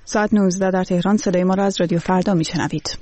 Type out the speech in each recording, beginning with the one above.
ساعت 19 در تهران. صدای ما را از رادیو فردا میشنوید.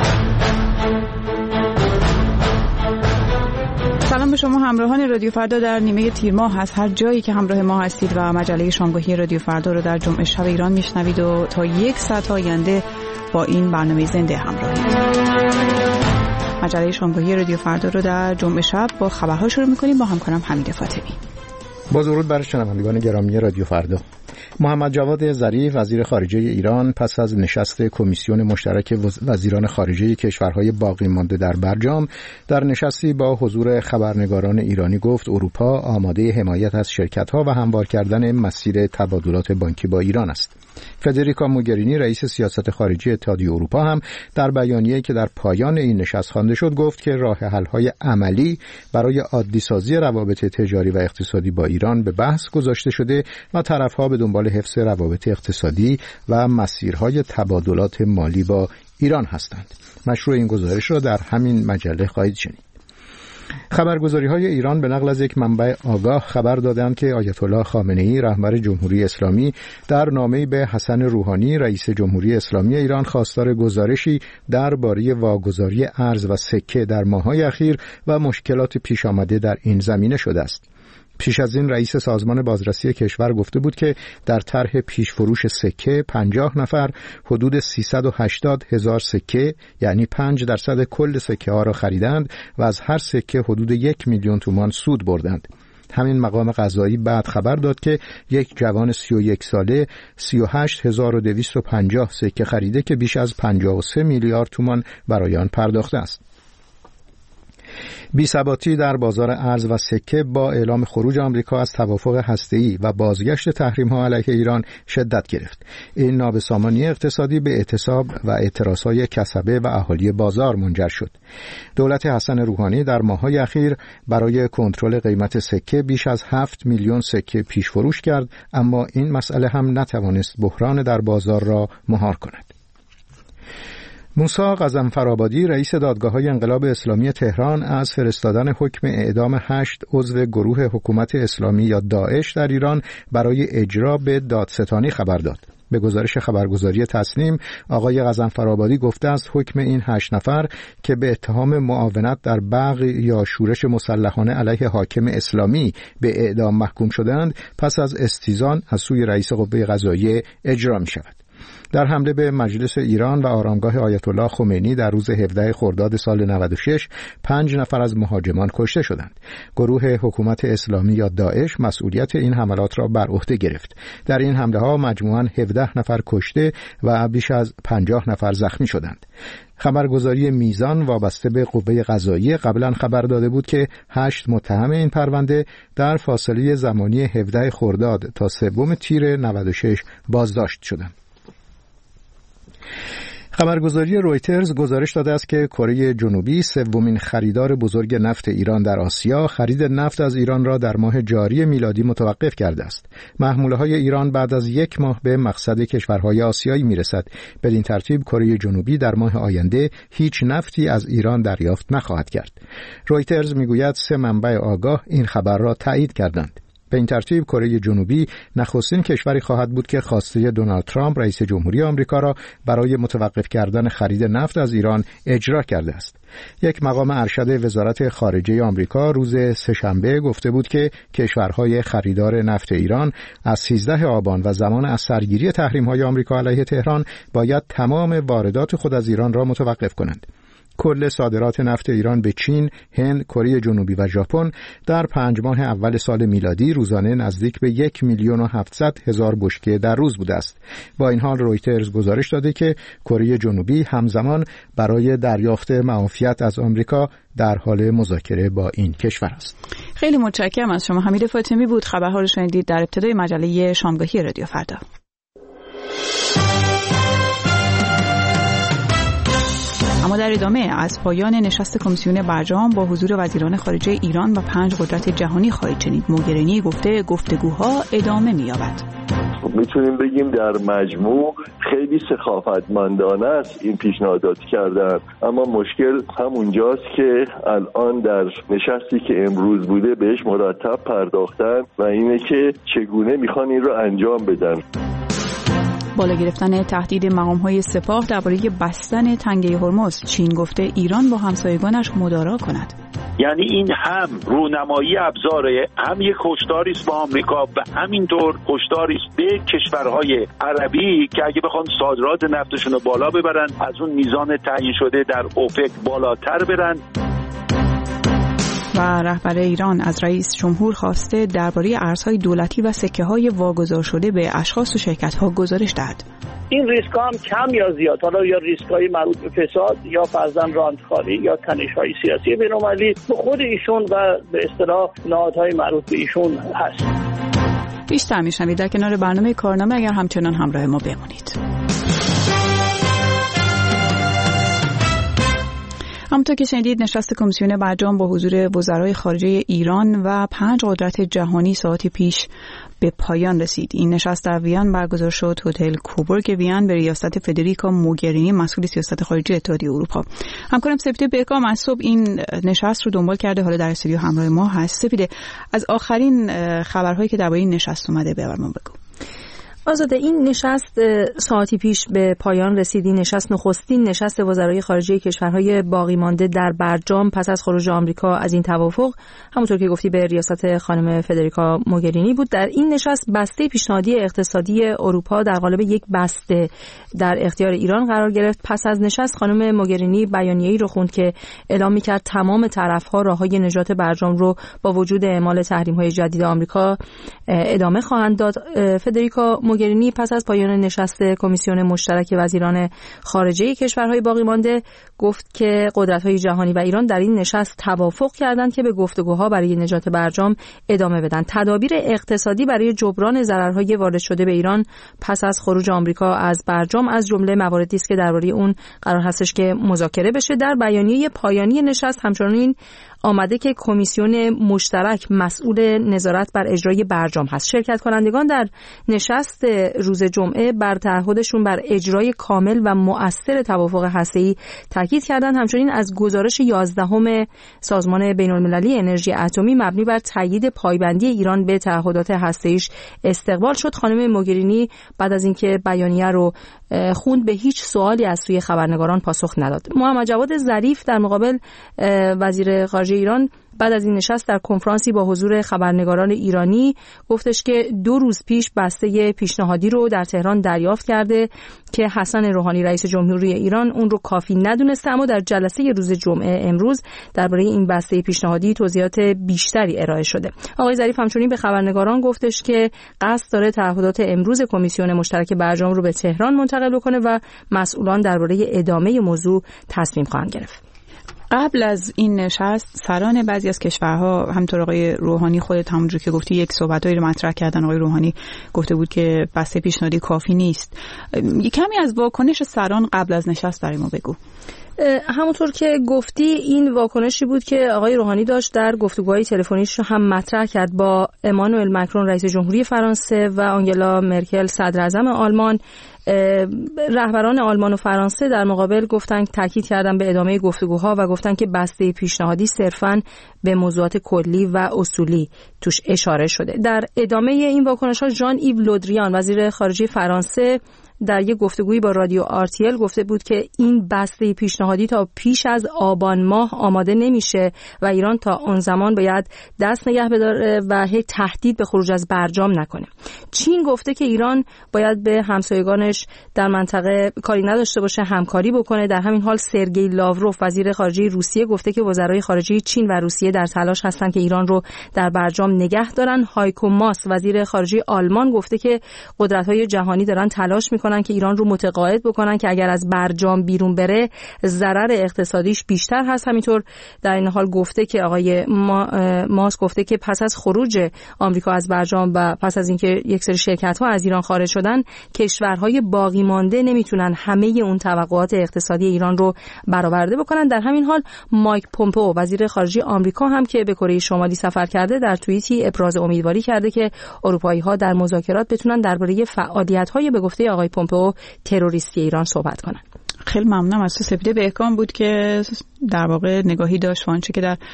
سلام به شما همراهان رادیو فردا در نیمه تیر ماه. از هر جایی که همراه ما هستید و مجله شامگاهی رادیو فردا رو در جمعه شب ایران میشنوید و تا 1 ساعت آینده با این برنامه زنده همراهید. مجله شامگاهی رادیو فردا رو در جمعه شب با خبرها شروع می‌کنیم با همکارم حمید فاطمی. با درود بر شنوندگان گرامی رادیو فردا. محمد جواد ظریف وزیر خارجه ایران پس از نشست کمیسیون مشترک وزیران خارجه کشورهای باقی مانده در برجام در نشستی با حضور خبرنگاران ایرانی گفت اروپا آماده حمایت از شرکت‌ها و هموار کردن مسیر تبادلات بانکی با ایران است. فدریکا موگرینی رئیس سیاست خارجی اتحادیه اروپا هم در بیانیه‌ای که در پایان این نشست خوانده شد گفت که راه حل‌های عملی برای عادی‌سازی روابط تجاری و اقتصادی با ایران به بحث گذاشته شده و طرف‌ها به دنبال حفظ روابط اقتصادی و مسیرهای تبادلات مالی با ایران هستند. مشروع این گزارش را در همین مجله خواهید شنید. خبرگزاری‌های ایران به نقل از یک منبع آگاه خبر دادند که آیت الله خامنه‌ای رهبر جمهوری اسلامی در نامه‌ای به حسن روحانی رئیس جمهوری اسلامی ایران خواستار گزارشی درباره واگذاری ارز و سکه در ماه‌های اخیر و مشکلات پیش آمده در این زمینه شده است. پیش از این رئیس سازمان بازرسی کشور گفته بود که در طرح پیشفروش سکه 50 نفر حدود 380,000 سکه یعنی 5% کل سکه ها را خریدند و از هر سکه حدود 1 میلیون تومان سود بردند. همین مقام قضایی بعد خبر داد که یک جوان 31 ساله 38,250 سکه خریده که بیش از 53 میلیارد تومان برای آن پرداخته است. بی‌ثباتی در بازار ارز و سکه با اعلام خروج آمریکا از توافق هسته‌ای و بازگشت تحریم‌ها علیه ایران شدت گرفت. این نابسامانی اقتصادی به اعتصاب و اعتراض‌های کسبه و اهالی بازار منجر شد. دولت حسن روحانی در ماه‌های اخیر برای کنترل قیمت سکه بیش از 7 میلیون سکه پیش‌فروش کرد، اما این مسئله هم نتوانست بحران در بازار را مهار کند. موسی غضنفرآبادی رئیس دادگاه‌های انقلاب اسلامی تهران از فرستادن حکم اعدام 8 عضو گروه حکومت اسلامی یا داعش در ایران برای اجرا به دادستانی خبر داد. به گزارش خبرگزاری تصنیم، آقای غضنفرآبادی گفته است حکم این 8 نفر که به اتهام معاونت در بغی یا شورش مسلحانه علیه حاکم اسلامی به اعدام محکوم شدند پس از استیزان از سوی رئیس قوه قضاییه اجرا می شود. در حمله به مجلس ایران و آرامگاه آیت الله خمینی در روز 17 خرداد سال 96 5 نفر از مهاجمان کشته شدند. گروه حکومت اسلامی یا داعش مسئولیت این حملات را بر عهده گرفت. در این حمله ها مجموعاً 17 نفر کشته و بیش از 50 نفر زخمی شدند. خبرگزاری میزان وابسته به قوه قضاییه قبلا خبر داده بود که 8 متهم این پرونده در فاصله زمانی 17 خرداد تا 3 تیر 96 بازداشت شدند. خبرگزاری رویترز گزارش داده است که کره جنوبی سومین خریدار بزرگ نفت ایران در آسیا خرید نفت از ایران را در ماه جاری میلادی متوقف کرده است. محموله‌های ایران بعد از 1 ماه به مقصد کشورهای آسیایی میرسد. بدین ترتیب کره جنوبی در ماه آینده هیچ نفتی از ایران دریافت نخواهد کرد. رویترز میگوید 3 منبع آگاه این خبر را تایید کردند. به این ترتیب کره جنوبی نخستین کشوری خواهد بود که خواسته دونالد ترامپ رئیس جمهوری آمریکا را برای متوقف کردن خرید نفت از ایران اجرا کرده است. یک مقام ارشد وزارت خارجه آمریکا روز سه‌شنبه گفته بود که کشورهای خریدار نفت ایران از 13 آبان و زمان از سرگیری تحریم‌های آمریکا علیه تهران باید تمام واردات خود از ایران را متوقف کنند. کل صادرات نفت ایران به چین، هند، کره جنوبی و ژاپن در 5 ماه اول سال میلادی روزانه نزدیک به 1,700,000 بشکه در روز بوده است. با این حال رویترز گزارش داده که کره جنوبی همزمان برای دریافت معافیت از آمریکا در حال مذاکره با این کشور است. خیلی متشکرم از شما. حمید فاطمی بود. خبرها رو شنیدید در ابتدای مجله شامگاهی رادیو فردا. اما در ادامه از پایان نشست کمیسیون برجام با حضور وزیران خارجه ایران و 5 قدرت جهانی خواهید شنید. موگرینی گفته گفتگوها ادامه می‌یابد. میتونیم بگیم در مجموع خیلی سخاوتمندانه است این پیشنهادات کردن، اما مشکل همونجاست که الان در نشستی که امروز بوده بهش مرتب پرداختن و اینه که چگونه میخوان این رو انجام بدن. بالا گرفتن تهدید مقام‌های سپاه درباره بستن تنگه هرمز، چین گفته ایران با همسایگانش مدارا کند. یعنی این هم رونمایی ابزاره، هم یک هشداری است با آمریکا و همینطور هشداری است به کشورهای عربی که اگه بخوان صادرات نفتشون رو بالا ببرن، از اون میزان تعیین شده در اوپک بالاتر برن. و رهبر ایران از رئیس جمهور خواسته درباره ارزهای دولتی و سکه‌های واگذار شده به اشخاص و شرکت‌ها گزارش دهد. این ریسک هم کم یا زیاد، حالا یا ریسک‌های مربوط به فساد یا فرضاً راندخواری یا تنش‌های سیاسی بین‌المللی به خود ایشون و به اصطلاح نهادهای مربوط به ایشون هست. بیشتر می‌شنوید در کنار برنامه کارنامه، اگر همچنان همراه ما بمونید. همونطور که شنیدید، نشست کمیسیون برجام با حضور وزرای خارجه ایران و 5 قدرت جهانی ساعتی پیش به پایان رسید. این نشست در وین برگزار شد. هتل کوبورگ وین به ریاست فدریکا موگرینی، مسئول سیاست خارجی اتحادیه اروپا. همکارم سپیده بهکام از صبح این نشست رو دنبال کرده، حالا در استودیو همراه ما هست. سپیده، از آخرین خبرهایی که درباره این نشست اومده برامون بگو. آزاده، این نشست ساعتی پیش به پایان رسید. این نشست نخستین نشست وزرای خارجه کشورهای باقی مانده در برجام پس از خروج آمریکا از این توافق، همونطور که گفتی به ریاست خانم فدریکا موگرینی بود. در این نشست بسته پیشنهادی اقتصادی اروپا در قالب یک بسته در اختیار ایران قرار گرفت. پس از نشست خانم موگرینی بیانیه‌ای رو خوند که اعلام می‌کرد تمام طرف‌ها راههای نجات برجام رو با وجود اعمال تحریم‌های جدید آمریکا ادامه خواهند داد. فدریکا موگرینی پس از پایان نشست کمیسیون مشترک وزیران خارجه کشورهای باقی مانده گفت که قدرت‌های جهانی و ایران در این نشست توافق کردند که به گفتگوها برای نجات برجام ادامه بدن. تدابیر اقتصادی برای جبران ضررهای وارد شده به ایران پس از خروج آمریکا از برجام از جمله مواردی است که درباره اون قرار هستش که مذاکره بشه. در بیانیه پایانی نشست همچنین آمده که کمیسیون مشترک مسئول نظارت بر اجرای برجام هست. شرکت کنندگان در نشست روز جمعه بر تعهدشون بر اجرای کامل و مؤثر توافق هسته‌ای تاکید کردند. همچنین از گزارش 11 سازمان بین‌المللی انرژی اتمی مبنی بر تایید پایبندی ایران به تعهدات هسته‌ایش استقبال شد. خانم موگرینی بعد از اینکه بیانیه رو خوند به هیچ سوالی از سوی خبرنگاران پاسخ نداد. محمد جواد ظریف در مقابل وزیر خارجه ایران بعد از این نشست در کنفرانسی با حضور خبرنگاران ایرانی گفتش که 2 روز پیش بسته پیشنهادی رو در تهران دریافت کرده که حسن روحانی رئیس جمهوری ایران اون رو کافی ندونسته، اما در جلسه روز جمعه امروز درباره این بسته پیشنهادی توضیحات بیشتری ارائه شده. آقای ظریف همچنین به خبرنگاران گفتش که قصد داره تعهدات امروز کمیسیون مشترک برجام رو به تهران منتقل کنه و مسئولان درباره ادامه موضوع تصمیم خواهند گرفت. قبل از این نشست سران بعضی از کشورها، همونطور آقای روحانی خودت همونجور که گفتی یک صحبتایی رو مطرح کردن، آقای روحانی گفته بود که بسته پیشنهادی کافی نیست. کمی از واکنش سران قبل از نشست برای ما بگو. همونطور که گفتی این واکنشی بود که آقای روحانی داشت در گفتگوهای تلفنیش رو هم مطرح کرد با امانوئل مکرون رئیس جمهوری فرانسه و آنگلا مرکل صدر اعظم آلمان. رهبران آلمان و فرانسه در مقابل گفتن، تاکید کردن به ادامه گفتگوها و گفتن که بسته پیشنهادی صرفاً به موضوعات کلی و اصولی توش اشاره شده. در ادامه این واکنش‌ها ژان ایو لودریان وزیر خارجه فرانسه در یک گفتگویی با رادیو RTL گفته بود که این بسته پیشنهادی تا پیش از آبان ماه آماده نمیشه و ایران تا اون زمان باید دست نگه بداره و هیچ تهدید به خروج از برجام نکنه. چین گفته که ایران باید به همسایگانش در منطقه کاری نداشته باشه، همکاری بکنه. در همین حال سرگئی لاوروف وزیر خارجه روسیه گفته که وزرای خارجه چین و روسیه در تلاش هستن که ایران رو در برجام نگه دارن. هایکو ماس وزیر خارجه آلمان گفته که قدرت‌های جهانی دارن تلاش میکنن که ایران رو متقاعد بکنن که اگر از برجام بیرون بره ضرر اقتصادیش بیشتر هست. همینطور در این حال گفته که آقای ماس گفته که پس از خروج آمریکا از برجام و پس از اینکه یک سری شرکت‌ها از ایران خارج شدن، کشورهای باقی مانده نمیتونن همه اون توقعات اقتصادی ایران رو برآورده بکنن. در همین حال مایک پومپئو وزیر خارجه آمریکا هم که به کره شمالی سفر کرده در توییتی ابراز امیدواری کرده که اروپایی‌ها در مذاکرات بتونن درباره فعالیت‌های به گفته آقای پومپئو تروریستی ایران صحبت کنن. خیلی ممنونم از تو. سپیده بهکام بود که در واقع نگاهی داشت آنچه که در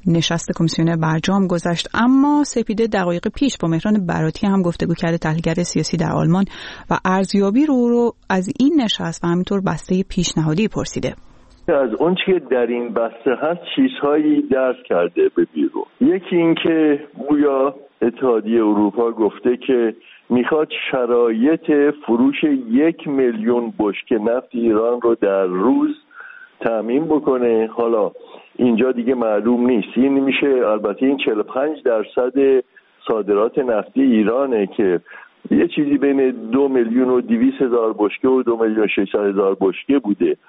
نشست کمیسیون برجام گذشت، اما سپیده دقایق پیش با مهران براتی هم گفتگو کرده، تحلیلگر سیاسی در آلمان، و ارزیابی رو از این نشست و همینطور بسته پیشنهادی پرسیده. از اون چیه در این بسته هست چیزهایی درس کرده به بیرون. یکی این که گویا اتحادیه اروپا گفته که میخواد شرایط فروش 1 میلیون بشکه نفت ایران رو در روز تامین بکنه. حالا اینجا دیگه معلوم نیست، این میشه البته این 45% صادرات نفتی ایرانه که یه چیزی بین 2,200,000 بشکه و 2,600,000 بشکه بوده.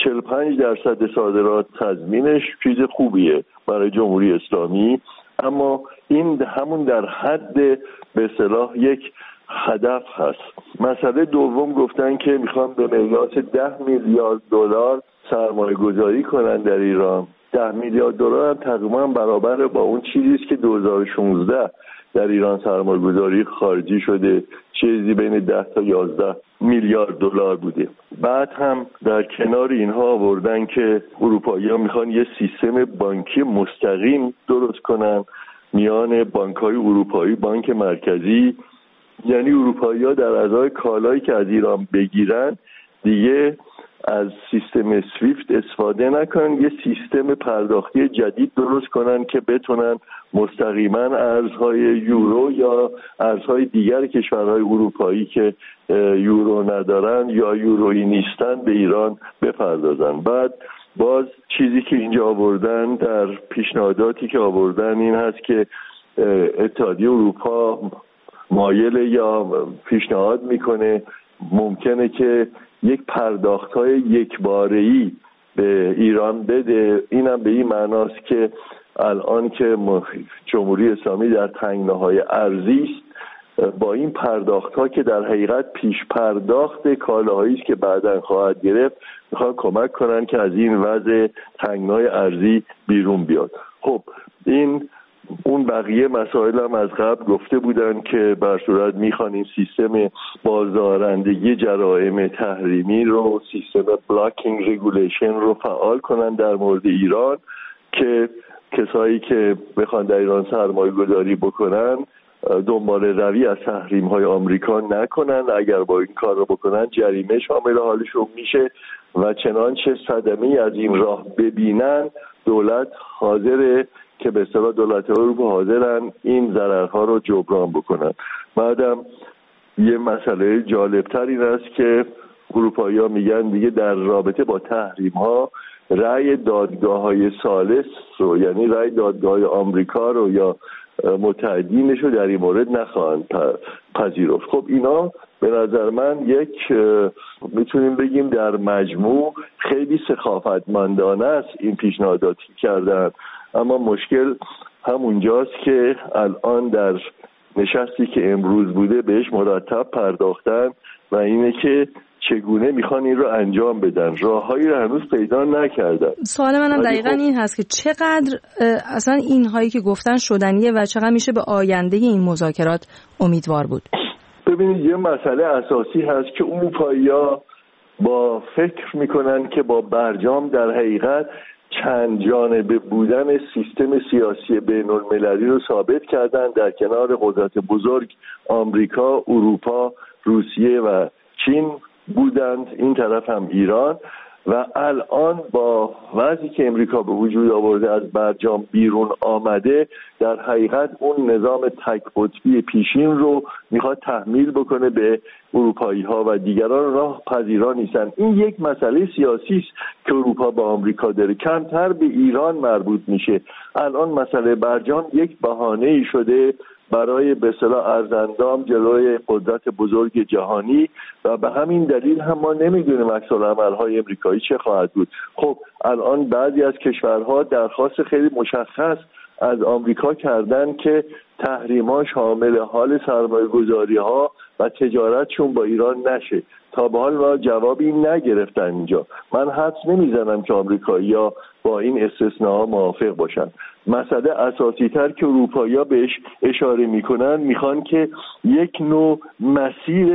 45% صادرات تضمینش چیز خوبیه برای جمهوری اسلامی، اما این همون در حد به اصطلاح یک هدف هست. مسئله دوم گفتن که میخوان به مقیاس 10 میلیارد دلار سرمایه گذاری کنن در ایران. 10 میلیارد دلار هم تقریبا برابر با اون چیزیست که 2016 در ایران سرمایه گذاری خارجی شده، چیزی بین 10 تا 11 میلیارد دلار بوده. بعد هم در کنار اینها آوردن که اروپایی‌ها میخوان یه سیستم بانکی مستقیم درست کنن میان بانک‌های اروپایی، بانک مرکزی، یعنی اروپایی‌ها در ازای کالایی که از ایران بگیرن دیگه از سیستم سویفت استفاده نکنن، یه سیستم پرداختی جدید درست کنن که بتونن مستقیما ارزهای یورو یا ارزهای دیگر کشورهای اروپایی که یورو ندارن یا یورویی نیستن به ایران بپردازن. بعد باز چیزی که اینجا آوردن در پیشنهاداتی که آوردن این هست که اتحادیه اروپا مایل یا پیشنهاد میکنه ممکنه که یک پرداخت‌های یکباره‌ای به ایران بده. اینم به این معناست که الان که جمهوری اسلامی در تنگناهای ارزی است، با این پرداخت‌ها که در حقیقت پیش پرداخت کالاهایی است که بعداً خواهد گرفت، میخوان کمک کنن که از این وضع تنگنای ارزی بیرون بیاد. خب این اون بقیه مسائل هم از قبل گفته بودن که بر صورت میخوان این سیستم بازدارندگی جرائم تحریمی رو، سیستم بلاکینگ ریگولیشن رو فعال کنن در مورد ایران که کسایی که بخوان در ایران سرمایه گذاری بکنن دنبال روی از تحریم های آمریکا نکنن. اگر با این کار رو بکنن جریمه شامل حالشون میشه و چنانچه صدمه از این راه ببینن دولت حاضره که به اصطلاح دولت اروپا حاضرن این ضررها رو جبران بکنن. بعدم یه مسئله جالبتر این است که اروپایی‌ها میگن دیگه در رابطه با تحریم‌ها رأی دادگاه‌های ثالث رو، یعنی رأی دادگاه آمریکا رو یا متحدینش رو در این مورد نخواهند پذیرفت. خب اینا به نظر من یک میتونیم بگیم در مجموع خیلی سخاوتمندانه است این پیشنهاداتی کردن، اما مشکل همونجاست که الان در نشستی که امروز بوده بهش مرتب پرداختن و اینه که چگونه میخوان این رو انجام بدن. راههایی رو هنوز پیدا نکردن. سوال منم دقیقاً این هست که چقدر اصلا اینهایی که گفتن شدنیه و چقدر میشه به آینده این مذاکرات امیدوار بود؟ ببینید یه مسئله اساسی هست که اروپایی‌ها با فکر میکنن که با برجام در حقیقت چند جانبه بودن سیستم سیاسی بین المللی رو ثابت کردن در کنار قدرت بزرگ آمریکا، اروپا، روسیه و چین بودند، این طرف هم ایران. و الان با وضعی که امریکا به وجود آورده از برجام بیرون آمده در حقیقت اون نظام تک قطبی پیشین رو میخواد تحمیل بکنه به اروپایی ها و دیگران راه پذیرا نیستن. این یک مسئله سیاسی است که اروپا با آمریکا داره، کمتر به ایران مربوط میشه. الان مسئله برجام یک بهانه‌ای شده برای به اصطلاح ارزاندام جلوی قدرت بزرگ جهانی و به همین دلیل هم ما نمیدونیم عکس‌العمل‌های امریکایی چه خواهد بود. خب الان بعضی از کشورها درخواست خیلی مشخص از آمریکا کردن که تحریم‌ها شامل حال سرمایه‌گذاری‌ها و تجارتشون با ایران نشه. تا به حال ما جوابی نگرفتن اینجا. من حدس نمیزنم که آمریکایی‌ها با این استثناء موافق باشن. مسئله اساسی تر که اروپایی‌ها بهش اشاره میکنن، میخوان که یک نوع مسیر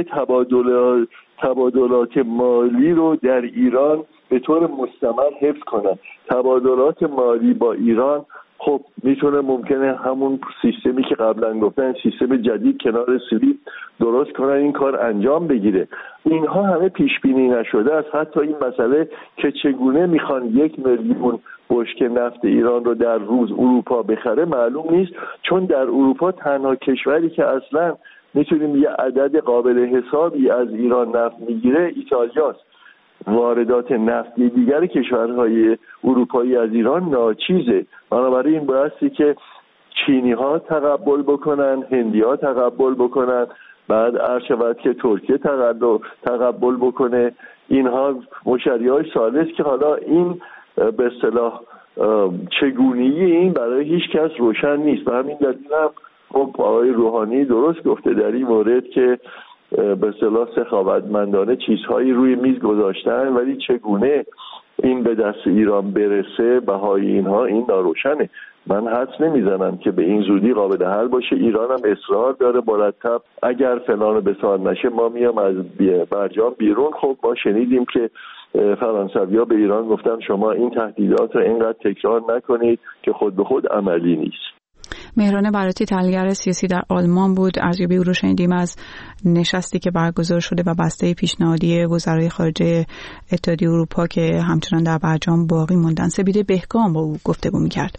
تبادلات مالی رو در ایران به طور مستمر حفظ کنن. تبادلات مالی با ایران خب میتونه ممکنه همون سیستمی که قبلا گفتن سیستم جدید کنار سوئیس درست کنن این کار انجام بگیره. اینها همه پیش بینی نشده است. حتی این مسئله که چگونه میخوان 1 میلیون بشکه نفت ایران رو در روز اروپا بخره معلوم نیست، چون در اروپا تنها کشوری که اصلا میتونیم یه عدد قابل حسابی از ایران نفت میگیره ایتالیاست. واردات نفتی دیگر کشورهای اروپایی از ایران ناچیزه. بنابراین بایستی که چینی ها تقبل بکنن، هندی ها تقبل بکنن، بعد عرض شود که ترکیه تقبل بکنه. اینها مشتریای ثالث که حالا این به اصطلاح چگونگی این برای هیچ کس روشن نیست. به همین دلیل هم خب آقای روحانی درست گفته در این مورد که به اصطلاح سخاوتمندانه چیزهایی روی میز گذاشتن، ولی چگونه این به دست ایران برسه بهای اینها این ناروشنه. من حدس نمیزنم که به این زودی قابل حل باشه. ایران هم اصرار داره مرتب اگر فلان بسان نشه ما میام از برجام بیرون. خب ما شنیدیم که فرانسوی‌ها به ایران گفتن شما این تهدیدات رو اینقدر تکرار نکنید که خود به خود عملی نیست. مهران براتی تحلیلگر سیاسی در آلمان بود. ارزیابی او رو شنیدیم از نشستی که برگزار شده و بسته پیشنهادی وزرای خارجه اتحادیه اروپا که همچنان در برجام باقی موندن. سپیده بهگام با او گفتگو می‌کرد.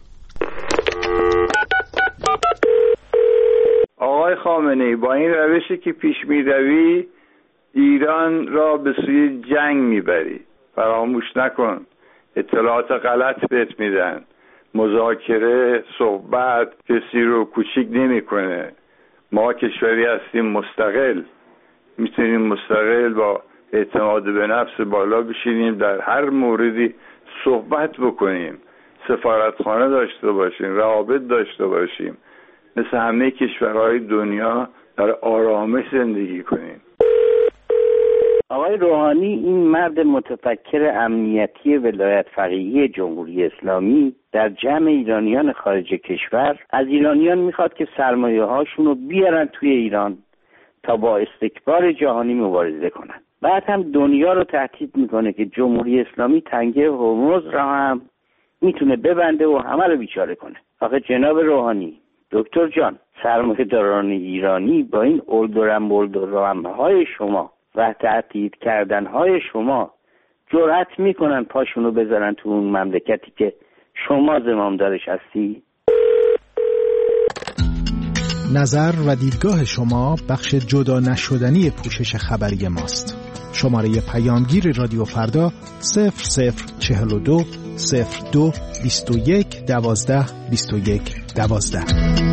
آقای خامنه‌ای، با این روشی که پیش می‌روی ایران را به سوی جنگ میبری. فراموش نکن اطلاعات غلط بهت میدن. مذاکره، صحبت کسی رو کوچیک نمیکنه. ما کشوری هستیم مستقل، میتونیم مستقل با اعتماد به نفس بالا بشینیم، در هر موردی صحبت بکنیم، سفارتخانه داشته باشیم، روابط داشته باشیم، مثل همه کشورهای دنیا در آرامش زندگی کنیم. آقای روحانی این مرد متفکر امنیتی ولایت فقیهی جمهوری اسلامی در جمع ایرانیان خارج کشور از ایرانیان میخواد که سرمایه هاشون رو بیارن توی ایران تا با استکبار جهانی مبارزه کنن. بعد هم دنیا رو تهدید میکنه که جمهوری اسلامی تنگه هرمز را هم میتونه ببنده و همه رو بیچاره کنه. آخه جناب روحانی، دکتر جان، سرمایه‌داران ایرانی با این اولدورم‌های شما و تهدید کردن‌های شما جرأت میکنن پاشونو بذارن تو اون مملکتی که شما زمامدارش هستی؟ نظر و دیدگاه شما بخش جدا نشدنی پوشش خبری ماست. شماره پیامگیر رادیو فردا 0042 02 21 12 21 12.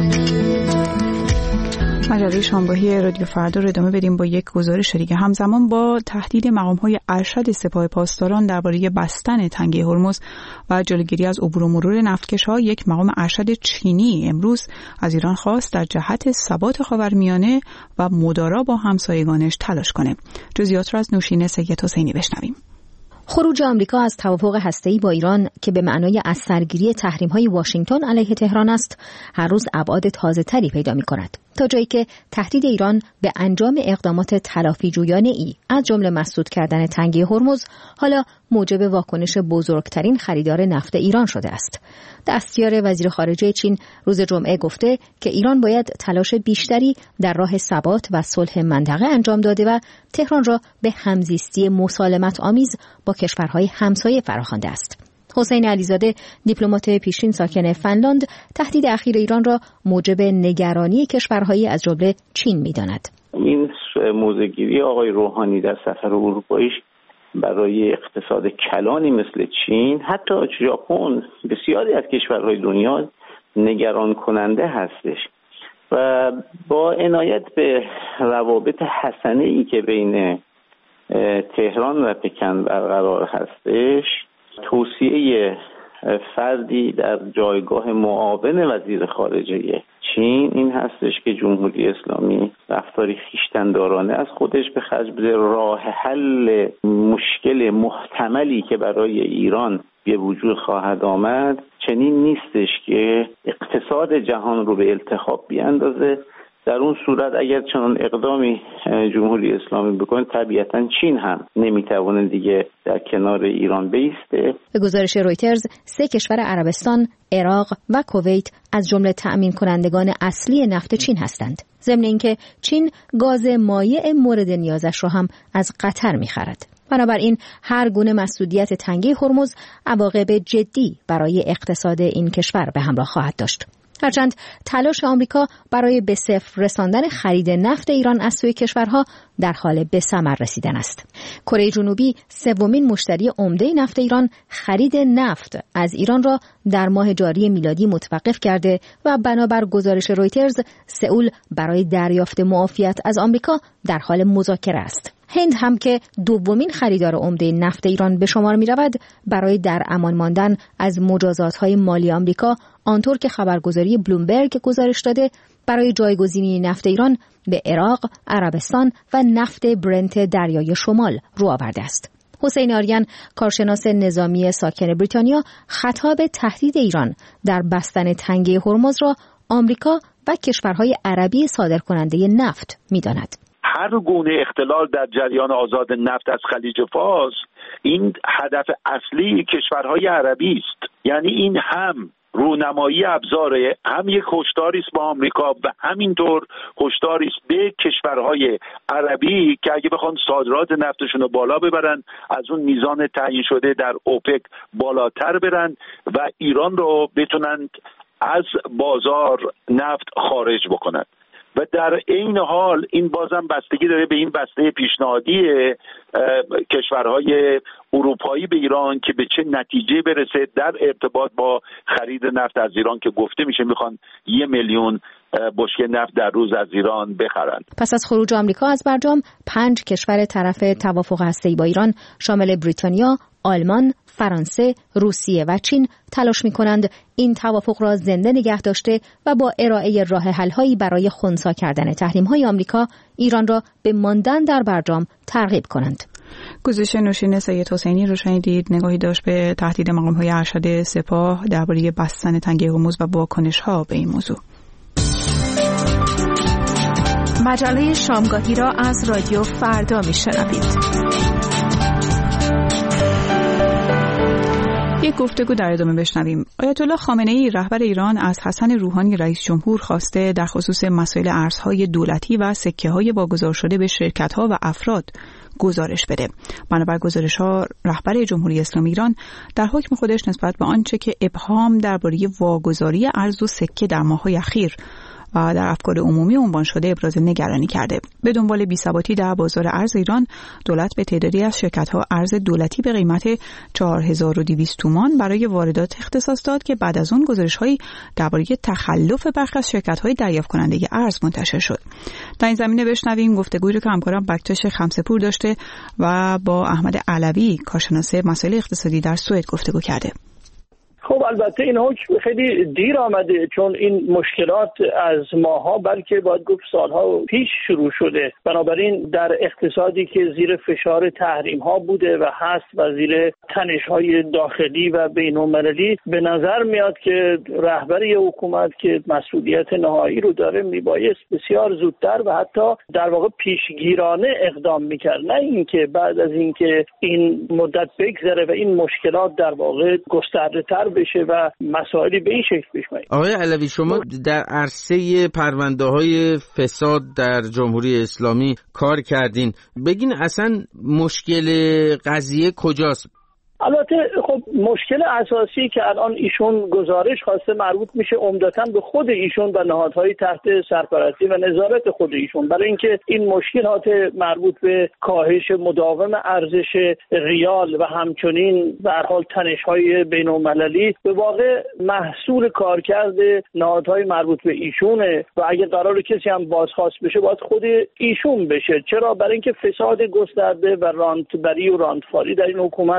مجله شامگاهی رادیو فردا رو ادامه بدیم با یک گزارش دیگه. همزمان با تهدید مقام‌های ارشد سپاه پاسداران درباره بستن تنگه هرمز و جلوگیری از عبور و مرور نفتکش‌ها، یک مقام ارشد چینی امروز از ایران خواست در جهت ثبات خاورمیانه و مدارا با همسایگانش تلاش کنه. جزئیات را از نوشین سید حسینی بشنویم. خروج آمریکا از توافق هسته‌ای با ایران که به معنای از سرگیری تحریم‌های واشنگتن علیه تهران است، هر روز ابعاد تازه‌تری پیدا می‌کند، تا جایی که تهدید ایران به انجام اقدامات تلافی‌جویانه‌ای از جمله مسدود کردن تنگه هرمز حالا موجب واکنش بزرگترین خریدار نفت ایران شده است. دستیار وزیر خارجه چین روز جمعه گفته که ایران باید تلاش بیشتری در راه ثبات و صلح منطقه انجام داده و تهران را به همزیستی مسالمت آمیز با کشورهای همسایه فراخوانده است. حسین علیزاده، دیپلمات پیشین ساکن فنلاند، تهدید اخیر ایران را موجب نگرانی کشورهایی از جمله چین می‌داند. این موضع‌گیری آقای روحانی در سفر اروپاییش برای اقتصاد کلانی مثل چین، حتی ژاپن، بسیاری از کشورهای دنیا نگران کننده هستش و با عنایت به روابط حسنه‌ای که بین تهران و پکن برقرار هستش، توصیه فردی در جایگاه معاون وزیر خارجه چین این هستش که جمهوری اسلامی رفتاری خویشتن‌دارانه از خودش به خرج بده، راه حل مشکل محتملی که برای ایران به وجود خواهد آمد چنین نیستش که اقتصاد جهان رو به التهاب بیاندازه در اون صورت اگر چنان اقدامی جمهوری اسلامی بکنه طبیعتا چین هم نمیتونه دیگه در کنار ایران بیسته. به گزارش رویترز 3 کشور عربستان، عراق و کویت از جمله تأمین کنندگان اصلی نفت چین هستند. ضمن اینکه چین گاز مایع مورد نیازش را هم از قطر می‌خرد. بنابراین هر گونه مسدودیت تنگه هرمز عواقب جدی برای اقتصاد این کشور به همراه خواهد داشت. هرچند تلاش آمریکا برای به صفر رساندن خرید نفت ایران از سوی کشورها در حال به ثمر رسیدن است. کره جنوبی سومین مشتری عمده نفت ایران خرید نفت از ایران را در ماه جاری میلادی متوقف کرده و بنابر گزارش رویترز سئول برای دریافت معافیت از آمریکا در حال مذاکره است. هند هم که دومین خریدار عمده نفت ایران به شمار می رود برای در امان ماندن از مجازات‌های مالی آمریکا آنطور که خبرگزاری بلومبرگ گزارش داده برای جایگزینی نفت ایران به عراق، عربستان و نفت برنت دریای شمال رو آورده است. حسین آریان کارشناس نظامی ساکن بریتانیا خطاب تهدید ایران در بستن تنگه هرمز را آمریکا و کشورهای عربی صادرکننده نفت می‌داند. هر گونه اختلال در جریان آزاد نفت از خلیج فارس این هدف اصلی کشورهای عربی است. یعنی این هم رونمایی ابزاره، هم یک هشداری است به آمریکا و همینطور هشداری است به کشورهای عربی که اگه بخوان صادرات نفتشون رو بالا ببرن، از اون میزان تعیین شده در اوپک بالاتر برن و ایران رو بتونن از بازار نفت خارج بکنن. و در این حال این بازم بستگی داره به این بسته پیشنهادی کشورهای اروپایی به ایران که به چه نتیجه برسه در ارتباط با خرید نفت از ایران که گفته میشه میخوان 1 میلیون بشکه نفت در روز از ایران بخرند. پس از خروج آمریکا از برجام 5 کشور طرف توافق هسته‌ای با ایران شامل بریتانیا، آلمان، فرانسه، روسیه و چین تلاش می‌کنند این توافق را زنده نگه داشته و با ارائه راه حل‌هایی برای خنثی کردن تحریم‌های آمریکا ایران را به ماندن در برجام ترغیب کنند. گزارش نوشین سید حسینی رو شنیدید. نگاهی داشت به تهدید مقام‌های ارشد سپاه درباره بستن تنگه هرمز و واکنش‌ها به این موضوع. مجله شامگاهی را از رادیو فردا میشنوید. یک گفتگو در ادامه بشنویم. آیت الله خامنه‌ای رهبر ایران از حسن روحانی رئیس جمهور خواسته در خصوص مسائل ارزهای دولتی و سکه‌های واگذار شده به شرکت‌ها و افراد گزارش بده. بنابر گزارش‌ها رهبر جمهوری اسلامی ایران در حکم خودش نسبت به آنچه که ابهام درباره واگذاری ارز و سکه در ماه‌های اخیر و در افکار عمومی عنوان شده ابراز نگرانی کرده. به دنبال بی‌ثباتی در بازار ارز ایران، دولت به تعدادی از شرکت‌ها ارز دولتی به قیمت 4200 تومان برای واردات اختصاص داد که بعد از اون گزارش‌هایی درباره تخلف برخی از شرکت‌های دریافت کننده ارز منتشر شد. در این زمینه بشنویم گفتگویی رو که همکارم بکتاش خمسه‌پور داشته و با احمد علوی کارشناس مسائل اقتصادی در سوئد گفتگو کرده. خب البته این حکم خیلی دیر آمده، چون این مشکلات از ماها بلکه باید گفت سالها پیش شروع شده. بنابراین در اقتصادی که زیر فشار تحریم ها بوده و هست و زیر تنش های داخلی و بین المللی، به نظر میاد که رهبر حکومت که مسئولیت نهایی رو داره میبایست بسیار زودتر و حتی در واقع پیشگیرانه اقدام میکرد، نه اینکه بعد از اینکه این مدت بگذره و این مشکلات در واقع گسترده تر بشه و مسائلی به این شکل پیش میاد. آقای علوی، شما در عرصه پرونده‌های فساد در جمهوری اسلامی کار کردین، بگین اصلا مشکل قضیه کجاست؟ البته خب مشکل اساسی که الان ایشون گزارش خواسته مربوط میشه عمدتاً به خود ایشون و نهادهای تحت سرپرستی و نظارت خود ایشون، برای اینکه این مشکلات مربوط به کاهش مداوم ارزش ریال و همچنین به هر حال تنش‌های بین‌المللی به واقع محصول کارکرد نهادهای مربوط به ایشونه و اگه قرار کسی هم بازخواست بشه باید خود ایشون بشه. چرا؟ برای اینکه فساد گسترده و رانتبری و رانتخواری در این حکومت به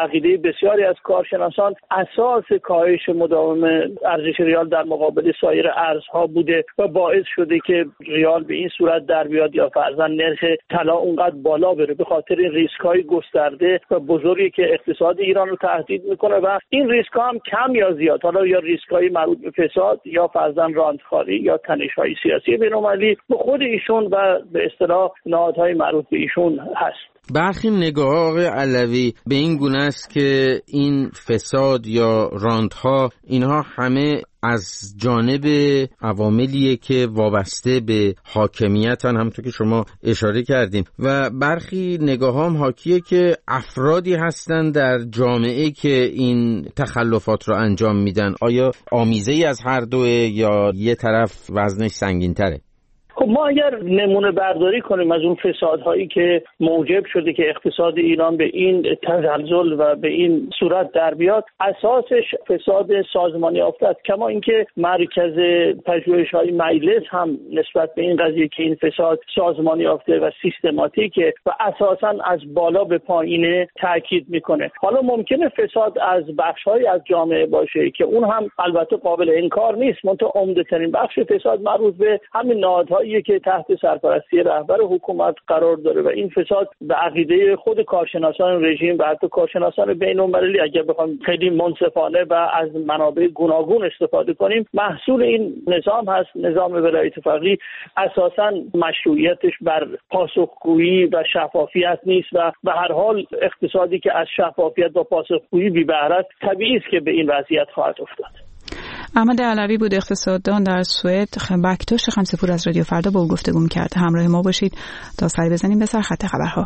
عقیده بسیاری از کارشناسان اساس کاهش مداوم ارزش ریال در مقابل سایر ارزها بوده و باعث شده که ریال به این صورت در بیاد یا فرضاً نرخ طلا اونقدر بالا بره، به خاطر ریسک‌های گسترده و بزرگی که اقتصاد ایران رو تهدید میکنه و این ریسک‌ها هم کم یا زیاد، حالا یا ریسک‌های مربوط به فساد یا فرضاً راندخواری یا تنش‌های سیاسی بین‌المللی به خود ایشون و به اصطلاح نهادهای مربوط به ایشون هست. برخی نگاه آقای علوی به این گونه است که این فساد یا راندها اینها همه از جانب عواملیه که وابسته به حاکمیتن، همونطور که شما اشاره کردین، و برخی نگاه هم حاکیه که افرادی هستن در جامعه که این تخلفات رو انجام میدن. آیا آمیزه‌ای از هر دوه یا یه طرف وزنش سنگین تره؟ خب ما اگر نمونه برداری کنیم از اون فسادهایی که موجب شده که اقتصاد ایران به این تزلزل و به این صورت در بیاد، اساسش فساد سازمانی یافته است. کما اینکه مرکز پژوهش‌های مجلس هم نسبت به این قضیه که این فساد سازمانی یافته و سیستماتیکه و اساساً از بالا به پایین تاکید میکنه. حالا ممکنه فساد از بخش‌های از جامعه باشه که اون هم البته قابل انکار نیست، منتها عمده‌ترین بخش فساد مربوط به همین نهادهای که تحت سرپرستی رهبر حکومت قرار داره و این فساد به عقیده خود کارشناسان رژیم و حتی کارشناسان بین‌المللی اگر بخوایم خیلی منصفانه و از منابع گوناگون استفاده کنیم محصول این نظام هست. نظام ولایت فقیه اساساً مشروعیتش بر پاسخگویی و شفافیت نیست و به هر حال اقتصادی که از شفافیت و پاسخگویی بی بهره است طبیعی است که به این وضعیت خواهد افتاد. احمد علوی بود، اقتصاددان در سوئد. بکتوش خمسه‌پور از رادیو فردا با او گفتگو کرد. همراه ما باشید تا سری بزنیم به سر خط خبرها.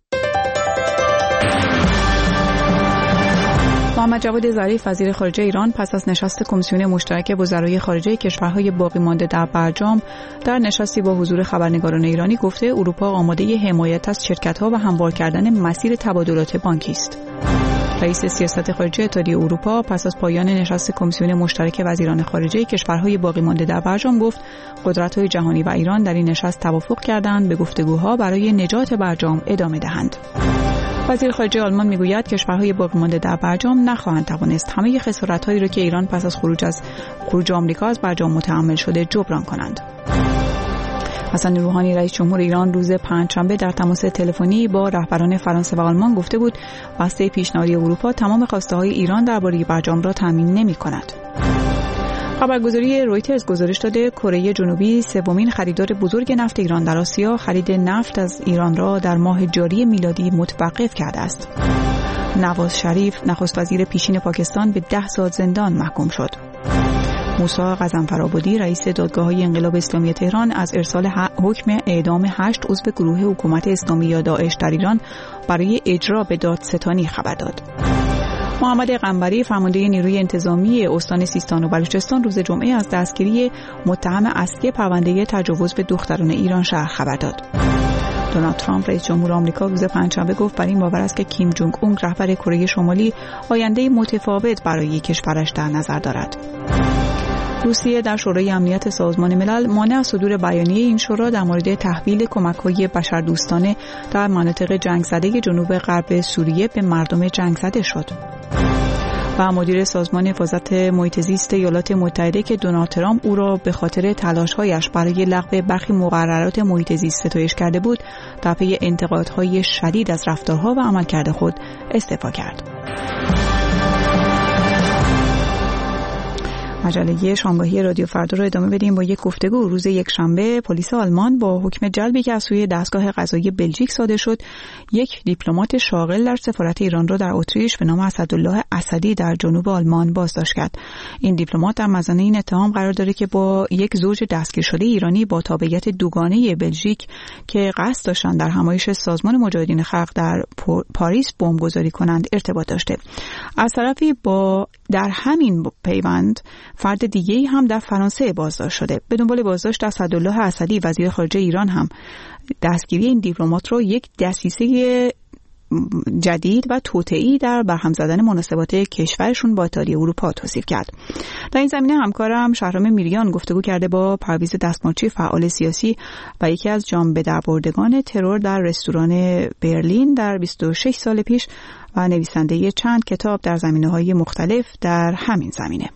محمد جواد ظریف وزیر خارجه ایران پس از نشست کمیسیون مشترک وزرای خارجه کشورهای باقی مانده در برجام در نشستی با حضور خبرنگاران ایرانی گفته اروپا آماده حمایت از شرکت‌ها و هموار کردن مسیر تبادلات بانکی است. رئیس سیاست خارجی اتحادیه اروپا پس از پایان نشست کمیسیون مشترک وزیران خارجه کشورهای باقی مانده در برجام گفت قدرت‌های جهانی و ایران در این نشست توافق کردند به گفتگوها برای نجات برجام ادامه دهند. وزیر خارجه آلمان میگوید کشورهای باقی مانده در برجام نخواهند توانست همه خسارت‌هایی را که ایران پس از خروج آمریکا از برجام متحمل شده جبران کنند. حسن روحانی رئیس جمهور ایران روز پنجشنبه در تماس تلفنی با رهبران فرانسه و آلمان گفته بود بسته پیشنهادی اروپا تمام خواسته‌های ایران درباره برجام را تامین نمی‌کند. خبرگزاری رویترز گزارش داده کره جنوبی سومین خریدار بزرگ نفت ایران در آسیا خرید نفت از ایران را در ماه جاری میلادی متوقف کرده است. نواز شریف نخست وزیر پیشین پاکستان به 10 سال زندان محکوم شد. موسی غضنفرآبادی رئیس دادگاه‌های انقلاب اسلامی تهران از ارسال حکم اعدام 8 عضو گروه حکومت اسلامی یا داعش در ایران برای اجرا به دادستانی خبر داد. محمد قنبری فرمانده نیروی انتظامی استان سیستان و بلوچستان روز جمعه از دستگیری متهم اصلی پرونده تجاوز به دختران ایران شهر خبر داد. دونالد ترامپ رئیس جمهور آمریکا روز پنجشنبه گفت بر این باور است که کیم جونگ اون رهبر کره شمالی آینده متفاوت برای کشورش در نظر دارد. روسیه در شورای امنیت سازمان ملل مانع از صدور بیانیه این شورا در مورد تحویل کمک‌های بشردوستانه در مناطق جنگ زده جنوب غرب سوریه به مردم جنگ زده شد. و مدیر سازمان حفاظت محیط زیست ایالات متحده که دونالد ترامپ او را به خاطر تلاش‌هایش برای لغو برخی مقررات محیط زیست ستایش کرده بود، در پی انتقادهای شدید از رفتارها و عملکرد خود استعفا کرد. مجله شامگاهی رادیو فردا رو ادامه بدیم با یک گفتگو. روز یکشنبه پلیس آلمان با حکم جلبی که از سوی دستگاه قضایی بلژیک صادر شد، یک دیپلمات شاغل در سفارت ایران را در اتریش به نام اسدالله اسدی در جنوب آلمان بازداشت کرد. این دیپلمات در مزن این اتهام قرار داره که با یک زوج دستگیر شده ایرانی با تابعیت دوگانه بلژیک که قصد داشتند در همایش سازمان مجاهدین خلق در پاریس بمبگذاری کنند ارتباط داشته. از طرفی با در همین پیوند فرد دیگه‌ای هم در فرانسه بازداشت شده. به دنبال بازداشت اسدالله اسدی وزیر خارجه ایران هم دستگیری این دیپلمات رو یک دسیسه جدید و توطئه‌ای در برهم زدن مناسبات کشورشون با اتحادیه اروپا توصیف کرد. در این زمینه همکارم شهرام میریان گفتگو کرده با پرویز دستمالچی، فعال سیاسی و یکی از جان به در بردگان ترور در رستوران برلین در 26 سال پیش و نویسنده چند کتاب در زمینه‌های مختلف در همین زمینه.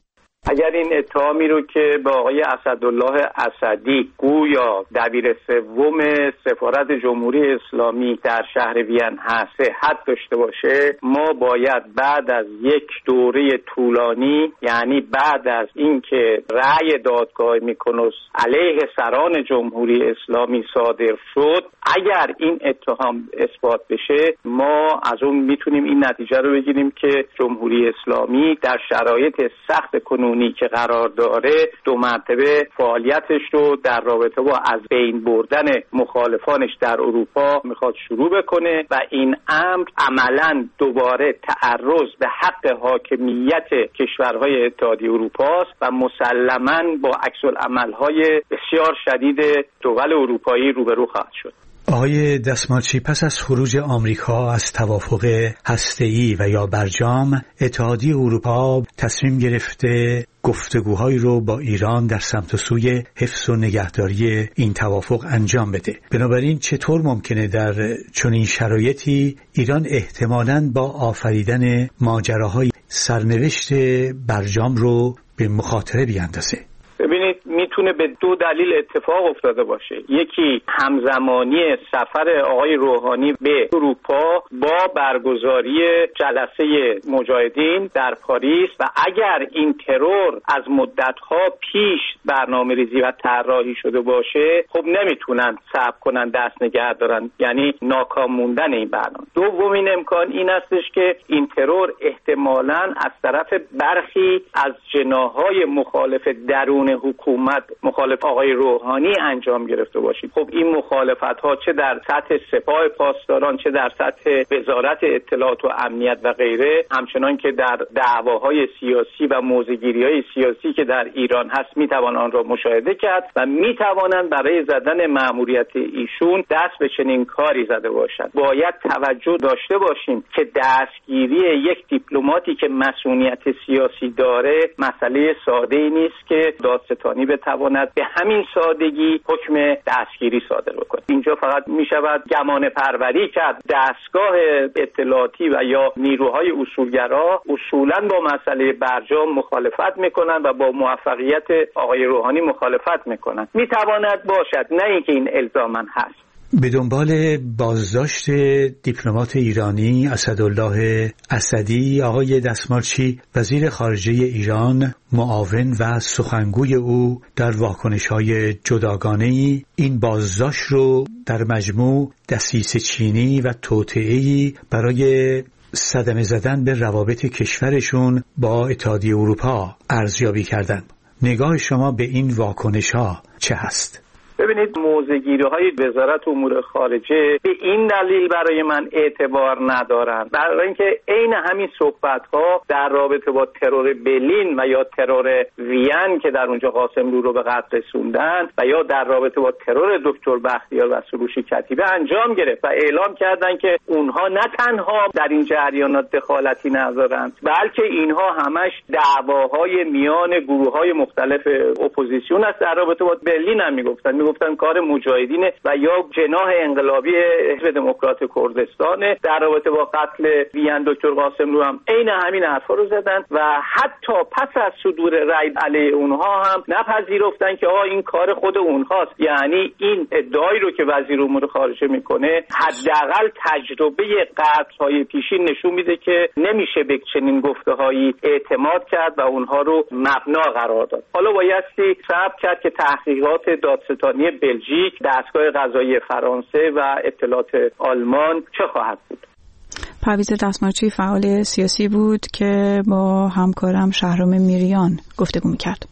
اگر این اتهامی رو که با آقای اسدالله اسدی گویا دبیر سوم سفارت جمهوری اسلامی در شهر وین هست صحت داشته باشه، ما باید بعد از یک دوره طولانی، یعنی بعد از اینکه رأی دادگاه میکنوس علیه سران جمهوری اسلامی صادر شد، اگر این اتهام اثبات بشه، ما از اون میتونیم این نتیجه رو بگیریم که جمهوری اسلامی در شرایط سخت کنونی که قرار داره 2 مرتبه فعالیتش رو در رابطه با از بین بردن مخالفانش در اروپا میخواد شروع بکنه و این امر عملاً دوباره تعرض به حق حاکمیت کشورهای اتحادیه اروپا است و مسلماً با عکس‌العمل‌های بسیار شدید دول اروپایی روبرو خواهد شد. آقای دستمالچی، پس از خروج آمریکا از توافق هسته‌ای و یا برجام، اتحادیه اروپا تصمیم گرفته گفتگوهایی رو با ایران در سمت و سوی حفظ و نگهداری این توافق انجام بده. بنابراین چطور ممکنه در چنین شرایطی ایران احتمالاً با آفریدن ماجراهای سرنوشت برجام رو به مخاطره بیاندازه؟ ببینید، میتونه به 2 دلیل اتفاق افتاده باشه. یکی همزمانی سفر آقای روحانی به اروپا با برگزاری جلسه مجاهدین در پاریس و اگر این ترور از مدت‌ها پیش برنامه‌ریزی و طراحی شده باشه، خب نمیتونن صبر کنن، دست نگه دارن، یعنی ناکام موندن این برنامه. دومین امکان این استش که این ترور احتمالاً از طرف برخی از جناح‌های مخالف درون حکومت، مخالف آقای روحانی انجام گرفته باشید. خب این مخالفت‌ها چه در سطح سپاه پاسداران، چه در سطح وزارت اطلاعات و امنیت و غیره، همچنان که در دعواهای سیاسی و موضع‌گیری‌های سیاسی که در ایران هست میتوان آن را مشاهده کرد و میتوانند برای زدن مأموریت ایشون دست به چنین کاری زده باشند. باید توجه داشته باشیم که دستگیری یک دیپلماتی که مسئولیت سیاسی داره مسئله ساده‌ای نیست که دادستانی بتواند به همین سادگی حکم دستگیری صادر بکنه. اینجا فقط میشود گمان پروری کرد. دستگاه اطلاعاتی و یا نیروهای اصولگرا اصولاً با مسئله برجام مخالفت میکنن و با موفقیت آقای روحانی مخالفت میکنن. میتواند باشد، نه اینکه این الزاماً هست. به دنبال بازداشت دیپلمات ایرانی اسدالله اسدی، آقای دستمالچی، وزیر خارجه ایران، معاون و سخنگوی او در واکنش‌های جداگانه‌ای این بازداشت رو در مجموع دسیسه چینی و توطئه‌ای برای صدمه زدن به روابط کشورشون با اتحادیه اروپا ارزیابی کردند. نگاه شما به این واکنش‌ها چه هست؟ ببینید، موضع‌گیری‌های وزارت امور خارجه به این دلیل برای من اعتبار ندارن، برای اینکه عین همین صحبت‌ها در رابطه با ترور برلین و یا ترور وین که در اونجا قاسملو رو به قتل رسوندن و یا در رابطه با ترور دکتر بختیار و سروش کتیبه انجام گرفت و اعلام کردن که اونها نه تنها در این جریانات دخالتی ندارن، بلکه اینها همش دعواهای میان گروه‌های مختلف اپوزیسیون است. در رابطه با برلین هم میگفتن کار مجاهدینه و یا جناح انقلابی حزب دموکرات کردستان. در رابطه با قتل وین دکتر قاسملو هم عین همین حرفا رو زدن و حتی پس از صدور رأی علیه اونها هم نپذیرفتن که این کار خود اونهاست. یعنی این ادعایی رو که وزیر امور خارجه میکنه حداقل تجربه قتل‌های پیشین نشون میده که نمیشه به چنین گفته‌هایی اعتماد کرد و اونها رو مبنا قرار داد. حالا بایستی صبر کرد که تحقیقات دادستانی بلژیک، دستگاه قضایی فرانسه و اطلاعات آلمان چه خواهد بود. پرویز دستمالچی فعال سیاسی بود که با همکارم شهرام میریان گفتگو میکرد.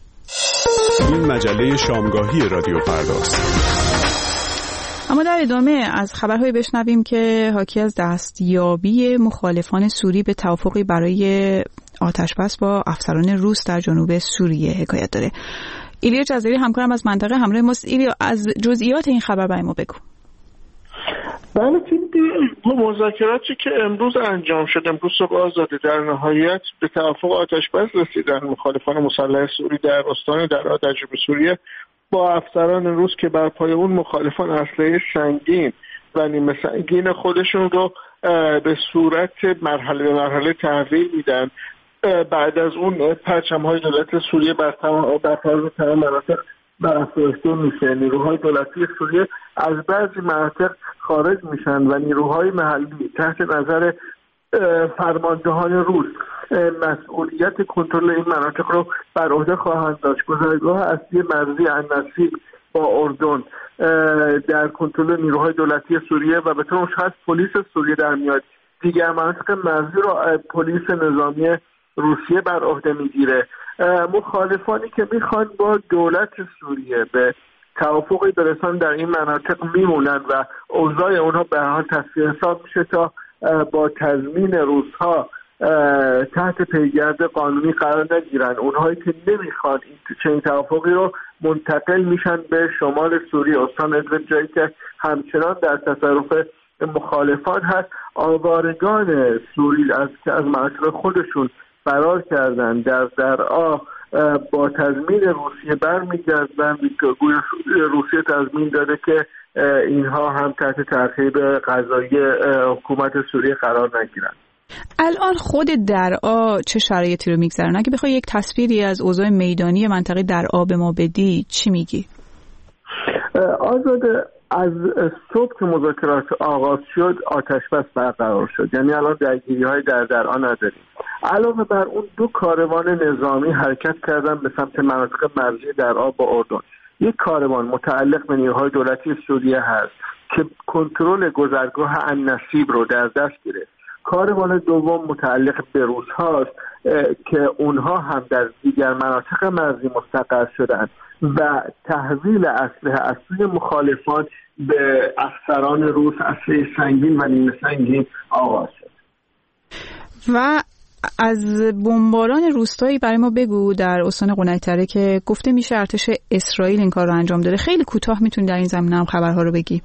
این مجله شامگاهی رادیو فرداست. اما در ادامه از خبرهای بشنویم که حاکی از دستیابی مخالفان سوری به توافقی برای آتشبس با افسران روس در جنوب سوریه حکایت داره. ایلیا جزیری همکارم از منطقه همراه ماست. ایلیا، از جزئیات این خبر برای ما بگو. بله، مذاکراتی که امروز انجام شد، امروز صبح آزاده، در نهایت به توافق آتش بس رسیدن مخالفان مسلح سوری در استان درعا در جنوب سوریه با افسران روس که بر پای اون مخالفان اسلحه سنگین و نیمه سنگین خودشون رو به صورت مرحله به مرحله تحویل میدن. بعد از اون پرچم‌های دولت سوریه بر تمام مناطق برافراشته میشه. نیروهای دولتی سوریه از بعضی مناطق خارج میشن و نیروهای محلی تحت نظر فرماندهان روس مسئولیت کنترل این مناطق رو بر عهده خواهند داشت. گذرگاه اصلی مرزی النصیب با اردن در کنترل نیروهای دولتی سوریه و به طور مشخص پلیس سوریه در میاد. دیگر مناطق مرزی رو پلیس نظامی روسیه بر عهده میگیره. مخالفانی که میخوان با دولت سوریه به توافقی برسن در این مناطق میمونن و اوضاع اونها به هر حال تصفیه حساب میشه تا با تضمین روس‌ها تحت پیگرد قانونی قرار نگیرن. اونهایی که نمیخوان این چنین توافقی رو منتقل میشن به شمال سوریه، استان ادلب، جایی که همچنان در تصرف مخالفان هست. آوارگان سوری از مناطق خودشون فرار کردن در درعا با تضمین روسیه برمیگردن. روسیه تضمین داده که اینها هم تحت تعقیب قضایی حکومت سوریه قرار نگیرن. الان خود درعا چه شرایطی رو میگذرن؟ اگه بخوای یک تصویری از اوضاع میدانی منطقه درعا به ما بدی چی میگی؟ آزاده، از صبح که مذاکرات آغاز شد آتش بس برقرار شد، یعنی الان درگیری‌های در درعا نداریم. علاوه بر اون 2 کاروان نظامی حرکت کردن به سمت مناطق مرزی درعا با اردن. یک کاروان متعلق به نیروهای دولتی سوریه هست که کنترل گذرگاه النصیب رو در دست گرفت. کاروان دوم متعلق به روس هاست که اونها هم در دیگر مناطق مرزی مستقر شدند و تحویل اسلحه از سوی مخالفان به افسران روس، اسلحه سنگین و نیمه سنگین آغاز شد. و از بمباران روستایی برای ما بگو در استان قونی‌تره که گفته میشه ارتش اسرائیل این کار رو انجام داره. خیلی کوتاه میتونی در این زمینه هم خبرها رو بگی؟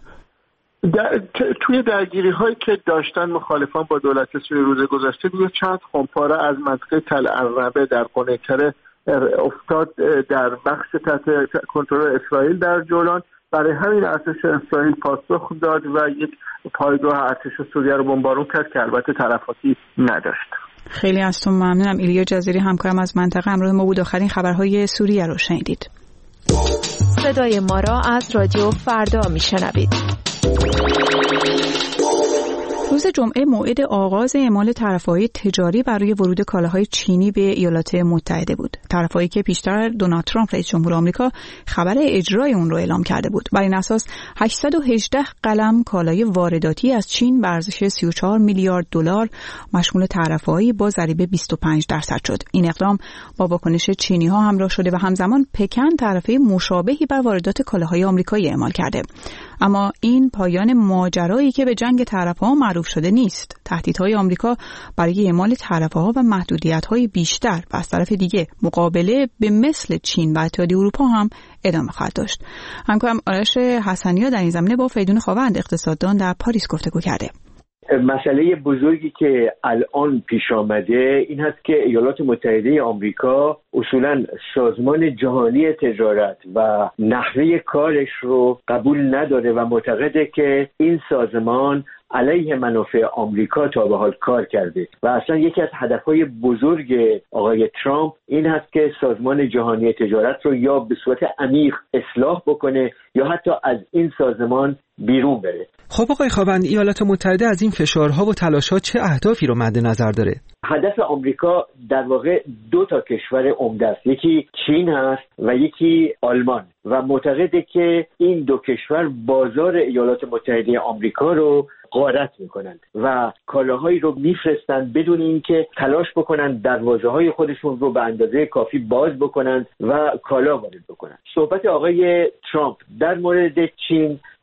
توی درگیری هایی که داشتن مخالفان با دولت سوریه روز گذشته دیگه چند خمپاره از منطقه تل عربه در قونی‌تره افتاد در بخش تحت کنترل اسرائیل در جولان. برای همین ارتش اسرائیل پاسخ داد و یک پایگاه ارتش سوریه رو بمبارون کرد که البته تلفاتی نداشت. خیلی از تو ممنونم. ایلیا جزیری همکارم از منطقه همراه ما بود. آخرین خبرهای سوریه رو شنیدید. صدای ما را از رادیو فردا میشنوید. روز جمعه موعد آغاز اعمال طرفهای تجاری برای ورود کالاهای چینی به ایالات متحده بود. طرفهایی که پیشتر دونالد ترامپ رئیس جمهور آمریکا خبر اجرای اون رو اعلام کرده بود. بر این اساس 818 قلم کالای وارداتی از چین به ارزش 34 میلیارد دلار مشمول طرفهایی با ضریب 25% شد. این اقدام با واکنش چینی‌ها همراه شده و همزمان پکن طرفه مشابهی بر واردات کالاهای آمریکایی اعمال کرده. اما این پایان ماجرایی که به جنگ طرف‌ها معروف شده نیست. تهدیدهای آمریکا برای اعمال طرف‌ها و محدودیت‌های بیشتر و از طرف دیگه مقابله به مثل چین و اتحادیه اروپا هم ادامه خواهد داشت. همکارم آرش حسنی‌ها در این زمینه با فریدون خواوند اقتصاددان در پاریس گفتگو کرده. مسئله بزرگی که الان پیش آمده این هست که ایالات متحده آمریکا اصولاً سازمان جهانی تجارت و نحوه کارش رو قبول نداره و معتقده که این سازمان علیه منافع آمریکا تا به حال کار کرده و اصلا یکی از هدفهای بزرگ آقای ترامپ این هست که سازمان جهانی تجارت رو یا به صورت عمیق اصلاح بکنه یا حتی از این سازمان بیرون بره. خب آقای خواوند، ایالات متحده از این فشارها و تلاش‌ها چه اهدافی رو مد نظر داره؟ هدف آمریکا در واقع 2 کشور عمده است، یکی چین هست و یکی آلمان و معتقده که این 2 کشور بازار ایالات متحده آمریکا رو غارت میکنند و کالاهایی رو میفرستند بدون اینکه تلاش بکنند دروازه‌های خودشون رو به اندازه کافی باز بکنند و کالا وارد بکنند. صحبت آقای ترامپ در مورد چین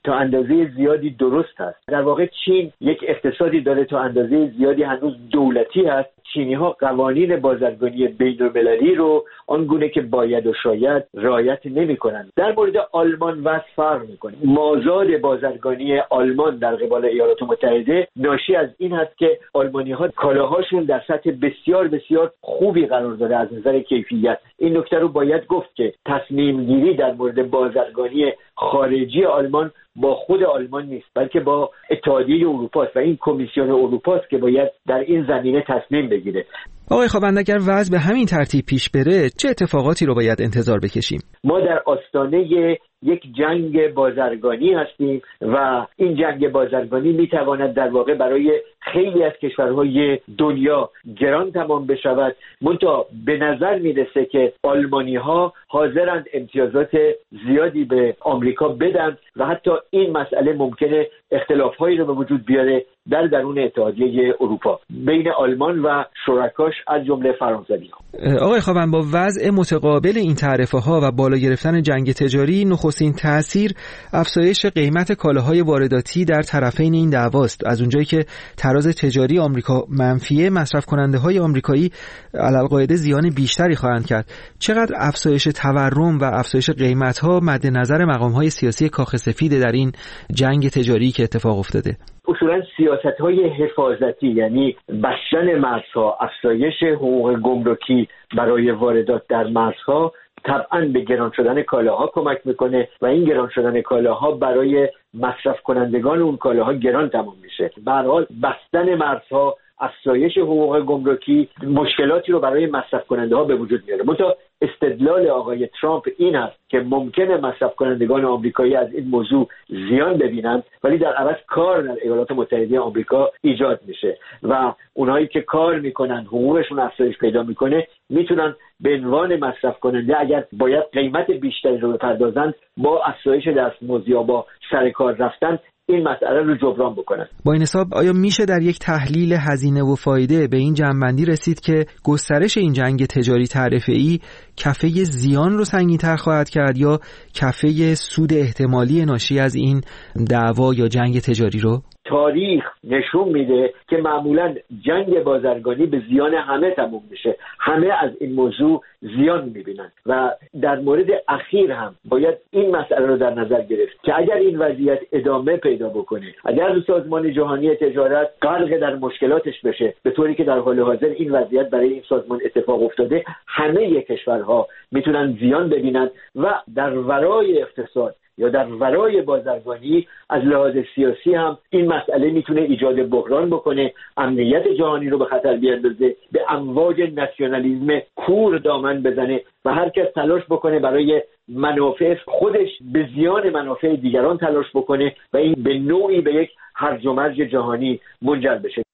تا اندازه زیادی درست است. در واقع چین یک اقتصادی داره تا اندازه زیادی هنوز دولتی است. چینی‌ها قوانین بازرگانی بین‌المللی رو آنگونه که باید و شاید رعایت نمی‌کنند. در مورد آلمان وضع فرق می‌کنه. مازاد بازرگانی آلمان در قبال ایالات متحده ناشی از این است که آلمانی‌ها کالاهاشون در سطح بسیار بسیار خوبی قرار داره از نظر کیفیت. این نکته رو باید گفت که تصمیم گیری در مورد بازرگانی خارجی آلمان با خود آلمان نیست، بلکه با اتحادیه اروپا است و این کمیسیون اروپا است که باید در این زمینه تصمیم بگیره. آقای خواوند، اگر وضع به همین ترتیب پیش بره چه اتفاقاتی رو باید انتظار بکشیم؟ ما در آستانه یک جنگ بازرگانی هستیم و این جنگ بازرگانی میتواند در واقع برای خیلی از کشورهای دنیا گران تمام بشود. منتها به نظر میرسه که آلمانی‌ها حاضرند امتیازات زیادی به آمریکا بدن و حتی این مسئله ممکنه اختلاف‌هایی رو به وجود بیاره در درون اتحادیه اروپا بین آلمان و شرکاش از جمله فرانسوی‌ها. آقای خواوند، با وضع متقابل این تعرفه‌ها و بالا گرفتن جنگ تجاری، نخستین تأثیر افزایش قیمت کالاهای وارداتی در طرفین این دعواست. از اونجایی که تراز تجاری آمریکا منفیه، مصرف کننده‌های آمریکایی علالقاعده زیان بیشتری خواهند کرد. چقدر افزایش تورم و افزایش قیمت‌ها مد نظر مقام‌های سیاسی کاخ سفید در این جنگ تجاری که اتفاق افتاده؟ اصولا سیاست‌های حفاظتی، یعنی بستن مرزها، افزایش حقوق گمرکی برای واردات در مرزها طبعاً به گران شدن کالاها کمک میکنه و این گران شدن کالاها برای مصرف کنندگان اون کالاها گران تمام میشه. به هر حال بستن مرزها، افزایش حقوق گمرکی مشکلاتی رو برای مصرف کننده ها به وجود میاره. منتها استدلال آقای ترامپ این است که ممکنه مصرف کنندگان آمریکایی از این موضوع زیان ببینند، ولی در عوض کار در ایالات متحده آمریکا ایجاد میشه و اونایی که کار میکنن حقوقشون افزایش پیدا میکنه میتونن به عنوان مصرف کننده اگر باید قیمت بیشتری رو بپردازن با افزایش دستمزد یا با سر کار رفتن این مسئله رو جبران بکنن. با این حساب آیا میشه در یک تحلیل هزینه و فایده به این جمع‌بندی رسید که گسترش این جنگ تجاری تعرفه‌ای کفه زیان رو سنگین‌تر خواهد کرد یا کفه سود احتمالی ناشی از این دعوا یا جنگ تجاری رو؟ تاریخ نشون میده که معمولا جنگ بازرگانی به زیان همه تموم میشه. همه از این موضوع زیان میبینن و در مورد اخیر هم باید این مسئله رو در نظر گرفت که اگر این وضعیت ادامه پیدا بکنه، اگر سازمان جهانی تجارت غرق در مشکلاتش بشه به طوری که در حال حاضر این وضعیت برای این سازمان اتفاق افتاده، همه کشورها میتونن زیان ببینن و در ورای اقتصاد یا در ورای بازرگانی از لحاظ سیاسی هم این مسئله میتونه ایجاد بحران بکنه، امنیت جهانی رو به خطر بیاندازه، به امواج ناسیونالیسم کور دامن بزنه و هر کس تلاش بکنه برای منافع خودش به زیان منافع دیگران تلاش بکنه و این به نوعی به یک هرج و مرج جهانی منجر بشه.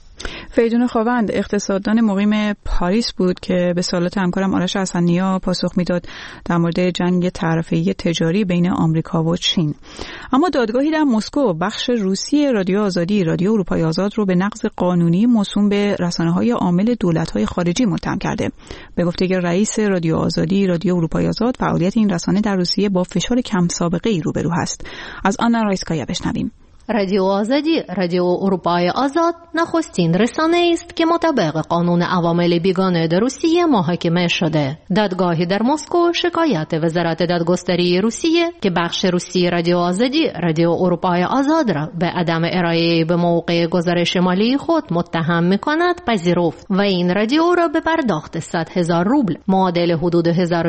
فریدون خواوند اقتصاددان مقیم پاریس بود که به سوالات همکارم آرش حسن‌نیا پاسخ میداد در مورد جنگ تعرفه‌ای تجاری بین آمریکا و چین. اما دادگاهی در مسکو بخش روسی رادیو آزادی، رادیو اروپای آزاد رو به نقض قانونی موسوم به رسانه‌های عامل دولت‌های خارجی متهم کرده. به گفته رئیس رادیو آزادی، رادیو اروپای آزاد، فعالیت این رسانه در روسیه با فشار کم سابقه‌ای روبرو هست. از آنا رایسکایا بشنویم. رادیو آزادی، رادیو اروپای آزاد نخستین رسانه است که مطابق قانون عوامل بیگانه در روسیه محاکمه شده. دادگاهی در مسکو شکایت وزارت دادگستری روسیه که بخش روسی رادیو آزادی، رادیو اروپای آزاد را به عدم ارائه به موقع گزارش مالی خود متهم می‌کند پذیرفت و این رادیو را به پرداخت 100,000 روبل معادل حدود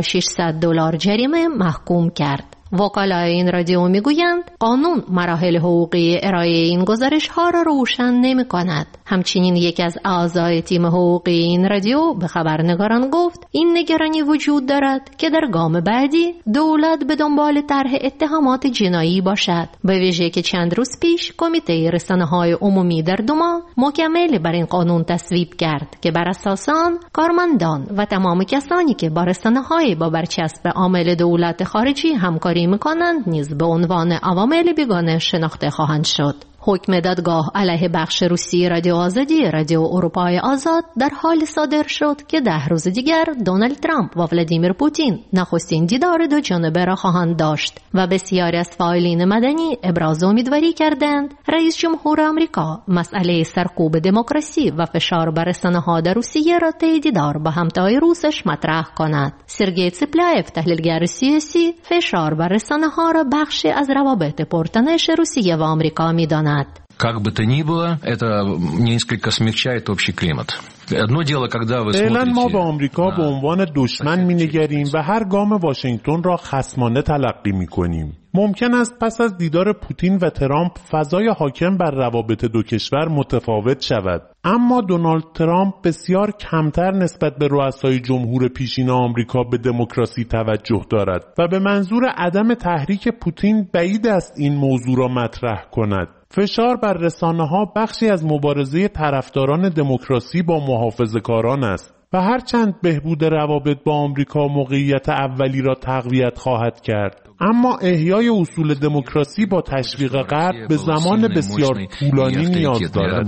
$1,600 جریمه محکوم کرد. وکلای این رادیو میگویند قانون مراحل حقوقی ارائه این گزارش ها را روشن نمی کند. همچنین یکی از اعضای تیم حقوقی این رادیو به خبرنگاران گفت این نگرانی وجود دارد که در گام بعدی دولت به دنبال طرح اتهامات جنایی باشد، به ویژه که چند روز پیش کمیته رسانه‌های عمومی در دوما مکمل بر این قانون تصویب کرد که بر اساس آن کارمندان و تمام کسانی که با رسانه‌های با برچسب عامل دولت خارجی همکاری می‌کنند نیز به عنوان عوامل بیگانه شناخته خواهند شد. حکم دادگاه علیه بخش روسی رادیو آزادی رادیو اروپای آزاد در حال صادر شد که 10 روز دیگر دونالد ترامپ و ولادیمیر پوتین نخستین دیدار دو جانبه را خواهند داشت و بسیاری از فعالین مدنی ابراز امیدواری کردند رئیس جمهور آمریکا مسئله سرکوب دموکراسی و فشار بر رسانه‌ها در روسیه را طی دیدار با همتای روسش مطرح کند. سرگئی تسیپلایف تحلیلگر سیاسی فشار بر رسانه‌ها را بخشی از روابط پرتنش روسیه و آمریکا می‌داند. Как бы то ни было, это несколько смягчает общий климат. Одно дело, когда вы فعلا ما смотрите... به آمریکا به عنوان دشمن می‌نگریم و هر گام واشنگتن را خصمانه تلقی می‌کنیم. ممکن است پس از دیدار پوتین و ترامپ فضای حاکم بر روابط دو کشور متفاوت شود. اما دونالد ترامپ بسیار کمتر نسبت به رؤسای جمهور پیشین آمریکا به دموکراسی توجه دارد و به منظور عدم تحریک پوتین بعید است این موضوع را مطرح کند. فشار بر رسانه‌ها بخشی از مبارزه طرفداران دموکراسی با محافظه‌کاران است و هرچند بهبود روابط با آمریکا موقعیت اولی را تقویت خواهد کرد، اما احیای اصول دموکراسی با تشویق غرب به زمان بسیار طولانی نیاز دارد.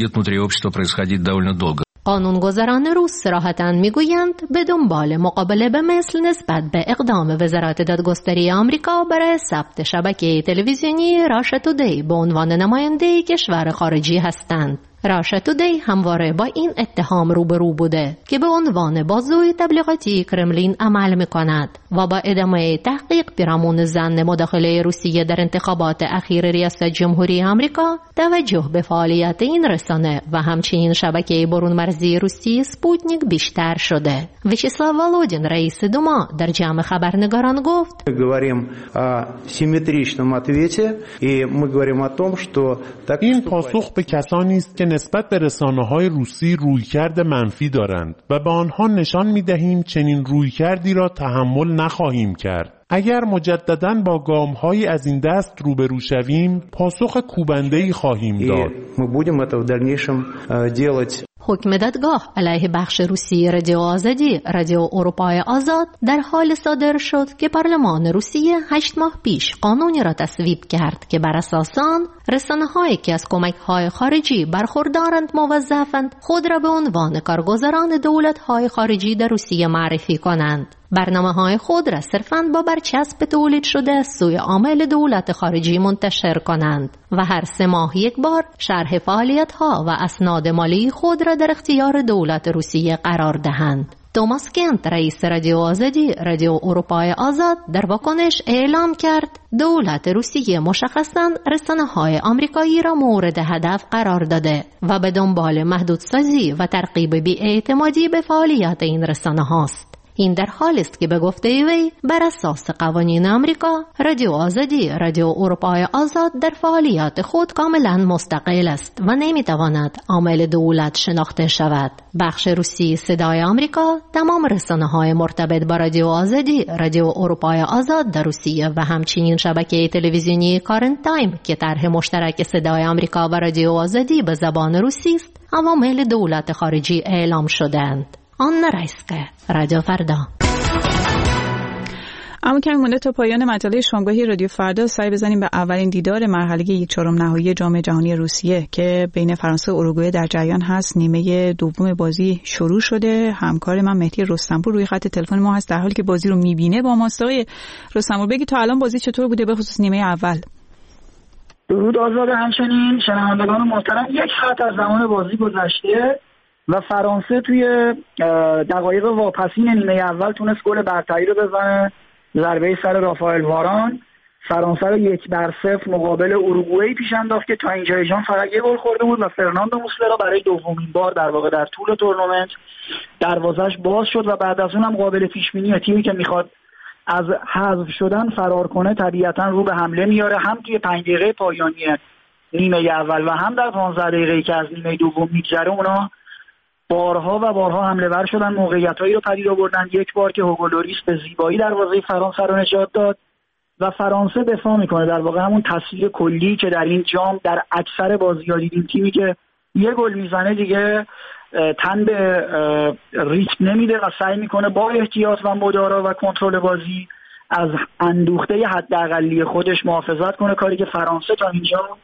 قانونگذاران روس صراحتاً میگویند به دنبال مقابله به مثل نسبت به اقدام وزارت دادگستری آمریکا برای ثبت شبکه تلویزیونی راشا تودی به عنوان نماینده کشور خارجی هستند. راشا تودی همواره با این اتهام روبرو بوده که به عنوان بازوی تبلیغاتی کرملین عمل میکند و با ادامه تحقیق پیرامون ظن مداخله روسیه در انتخابات اخیر ریاست جمهوری آمریکا توجه به فعالیت این رسانه و همچنین شبکه برون مرزی روسی سپوتنیک بیشتر شده. ویچسلاو والودین رئیس دوما در جمع خبرنگاران گفت: این پاسخ به کسانی است که نسبت به رسانه‌های روسی رویکرد منفی دارند و به آنها نشان می‌دهیم چنین رویکردی را تحمل نخواهیم کرد. اگر مجدداً با گام‌هایی از این دست روبرو شویم، پاسخ کوبنده‌ای خواهیم داد. حکم دادگاه علیه بخش روسی رادیو آزادی رادیو اروپای آزاد در حال صادر شد که پارلمان روسیه 8 ماه پیش قانونی را تصویب کرد که بر اساس آن رسانه‌هایی که از کمک‌های خارجی برخوردارند موظفند خود را به عنوان کارگزاران دولت‌های خارجی در روسیه معرفی کنند. برنامه‌های خود را صرفاً با برچسب تولید شده سوی عامل دولت خارجی منتشر کنند و هر 3 ماه یک بار شرح فعالیت‌ها و اسناد مالی خود را در اختیار دولت روسیه قرار دهند. توماس کنت رئیس رادیو آزادی رادیو اروپای آزاد در واکنش اعلام کرد دولت روسیه مشخصاً رسانه‌های آمریکایی را مورد هدف قرار داده و به دنبال محدودسازی و ترغیب بی‌اعتمادی به فعالیت این رسانه‌هاست. این در حالی است که به گفته وی بر اساس قوانین آمریکا رادیو آزادی رادیو اروپای آزاد در فعالیت خود کاملا مستقل است و نمیتواند عامل دولت شناخته شود. بخش روسی صدای آمریکا تمام رسانه‌های مرتبط با رادیو آزادی رادیو اروپای آزاد در روسیه و همچنین شبکه تلویزیونی کارنت تایم که طرح مشترک صدای آمریکا و رادیو آزادی به زبان روسی است عوامل دولت خارجی اعلام شدند. آن رایسکه رادیو فردا. اما کمی مونده تا پایان مجله شامگاهی رادیو فردا سعی بزنیم به اولین دیدار مرحله 1/4 نهایی جام جهانی روسیه که بین فرانسه و اروگوئه در جریان هست. نیمه دوم بازی شروع شده. همکار من مهدی رستمپور روی خط تلفن ما هست در حالی که بازی رو میبینه. با ماست آقای رستمپور، بگی تا الان بازی چطور بوده به خصوص نیمه اول؟ درود آزاد، همچنین شنوندگان محترم. 1 ساعت از زمان بازی گذشته و فرانسه توی دقایق واپسین نیمه اول تونست گل برتری رو بزنه. ضربه سر رافائل واران فرانسه رو 1-0 مقابل اروگوئه پیش انداخت که تا اینجای جام فقط 1 گل خورده بود و فرناندو موسلرا برای دومین بار در واقع در طول تورنمنت دروازش باز شد و بعد از اونم قابل پیش بینیه. تیمی که میخواد از حذف شدن فرار کنه طبیعتا رو به حمله میاره، هم توی 5 دقیقه پایانی نیمه اول و هم در 15 دقیقه‌ای که از نیمه دوم میگذره اونا بارها و بارها حمله ور شدن، موقعیتایی رو پدید آوردن. 1 بار که هوگو لوریس به زیبایی دروازه فرانسه رو نجات داد و فرانسه دفاع میکنه. در واقع همون تصویر کلی که در این جام در اکثر بازی‌ها دیدیم، تیمی که 1 گل میزنه دیگه تن به ریتم نمیده و سعی میکنه با احتیاط و مدارا و کنترل بازی از اندوخته حداقلی خودش محافظت کنه، کاری که فرانسه تا اینجا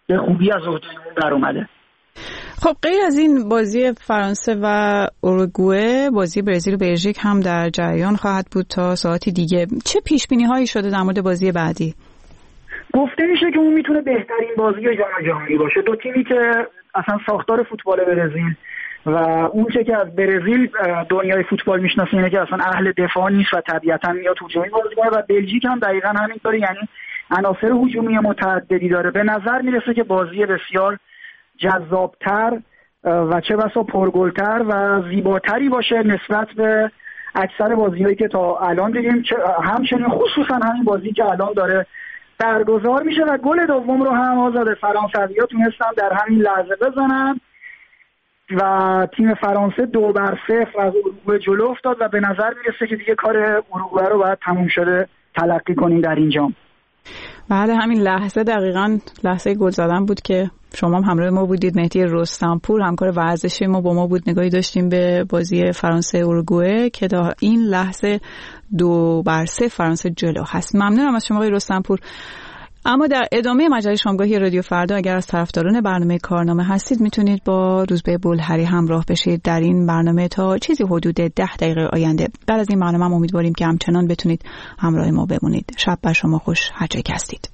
به خوبی از عهدهمون بر اومده. خب غیر از این بازی فرانسه و اوروگوئه، بازی برزیل و بلژیک هم در جریان خواهد بود تا ساعتی دیگه. چه پیشبینی هایی شده در مورد بازی بعدی؟ گفته میشه که اون میتونه بهترین بازی جام جهانی باشه. دو تیمی که اصلا ساختار فوتبال برزیل و اون چه که از برزیل دنیای فوتبال میشناسه اینه که اصلا اهل دفاع نیست و طبیعتا میاد هجومی بازی کنه و بلژیک هم دقیقاً همینطوره، یعنی عناصر هجومی متعددی داره. به نظر میرسه که بازی بسیار جذابتر و چه بسا پرگلتر و زیباتری باشه نسبت به اکثر بازی‌هایی که تا الان دیدیم، همچنین خصوصا همین بازی که الان داره برگزار میشه. و گل دوم رو هم آزاد فرانسوی‌ها تونستن در همین لحظه بزنن و تیم فرانسه 2-0 از اروگوئه جلو افتاد و به نظر میرسه که دیگه کار اروگوئه رو باید تموم شده تلقی کنیم در این جام. بله، همین لحظه دقیقاً لحظه گل زدن بود که شما هم همراه ما بودید. مهدی رستمپور همکار ورزشی ما با ما بود، نگاهی داشتیم به بازی فرانسه اروگوئه که تا این لحظه 2-0 فرانسه جلو هست. ممنونم از شما آقای رستمپور. اما در ادامه مجله شامگاهی رادیو فردا اگر از طرفداران برنامه کارنامه هستید میتونید با روزبه بولهری همراه بشید در این برنامه تا چیزی حدود 10 دقیقه آینده. بعد از این برنامه هم امیدواریم که همچنان بتونید همراه ما بمونید. شب بر شما خوش هر جایی که هستید.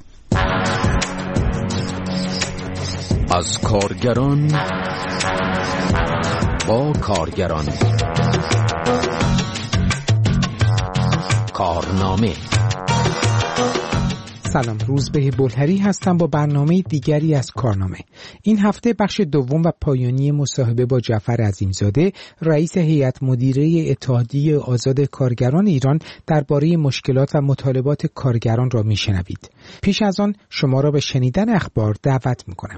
از کارگران با کارگران، کارنامه. سلام، روزبه بولهری هستم با برنامه دیگری از کارنامه. این هفته بخش دوم و پایانی مصاحبه با جعفر عظیمزاده، رئیس هیئت مدیره اتحادیه آزاد کارگران ایران درباره مشکلات و مطالبات کارگران را میشنوید. پیش از آن شما را به شنیدن اخبار دعوت میکنم.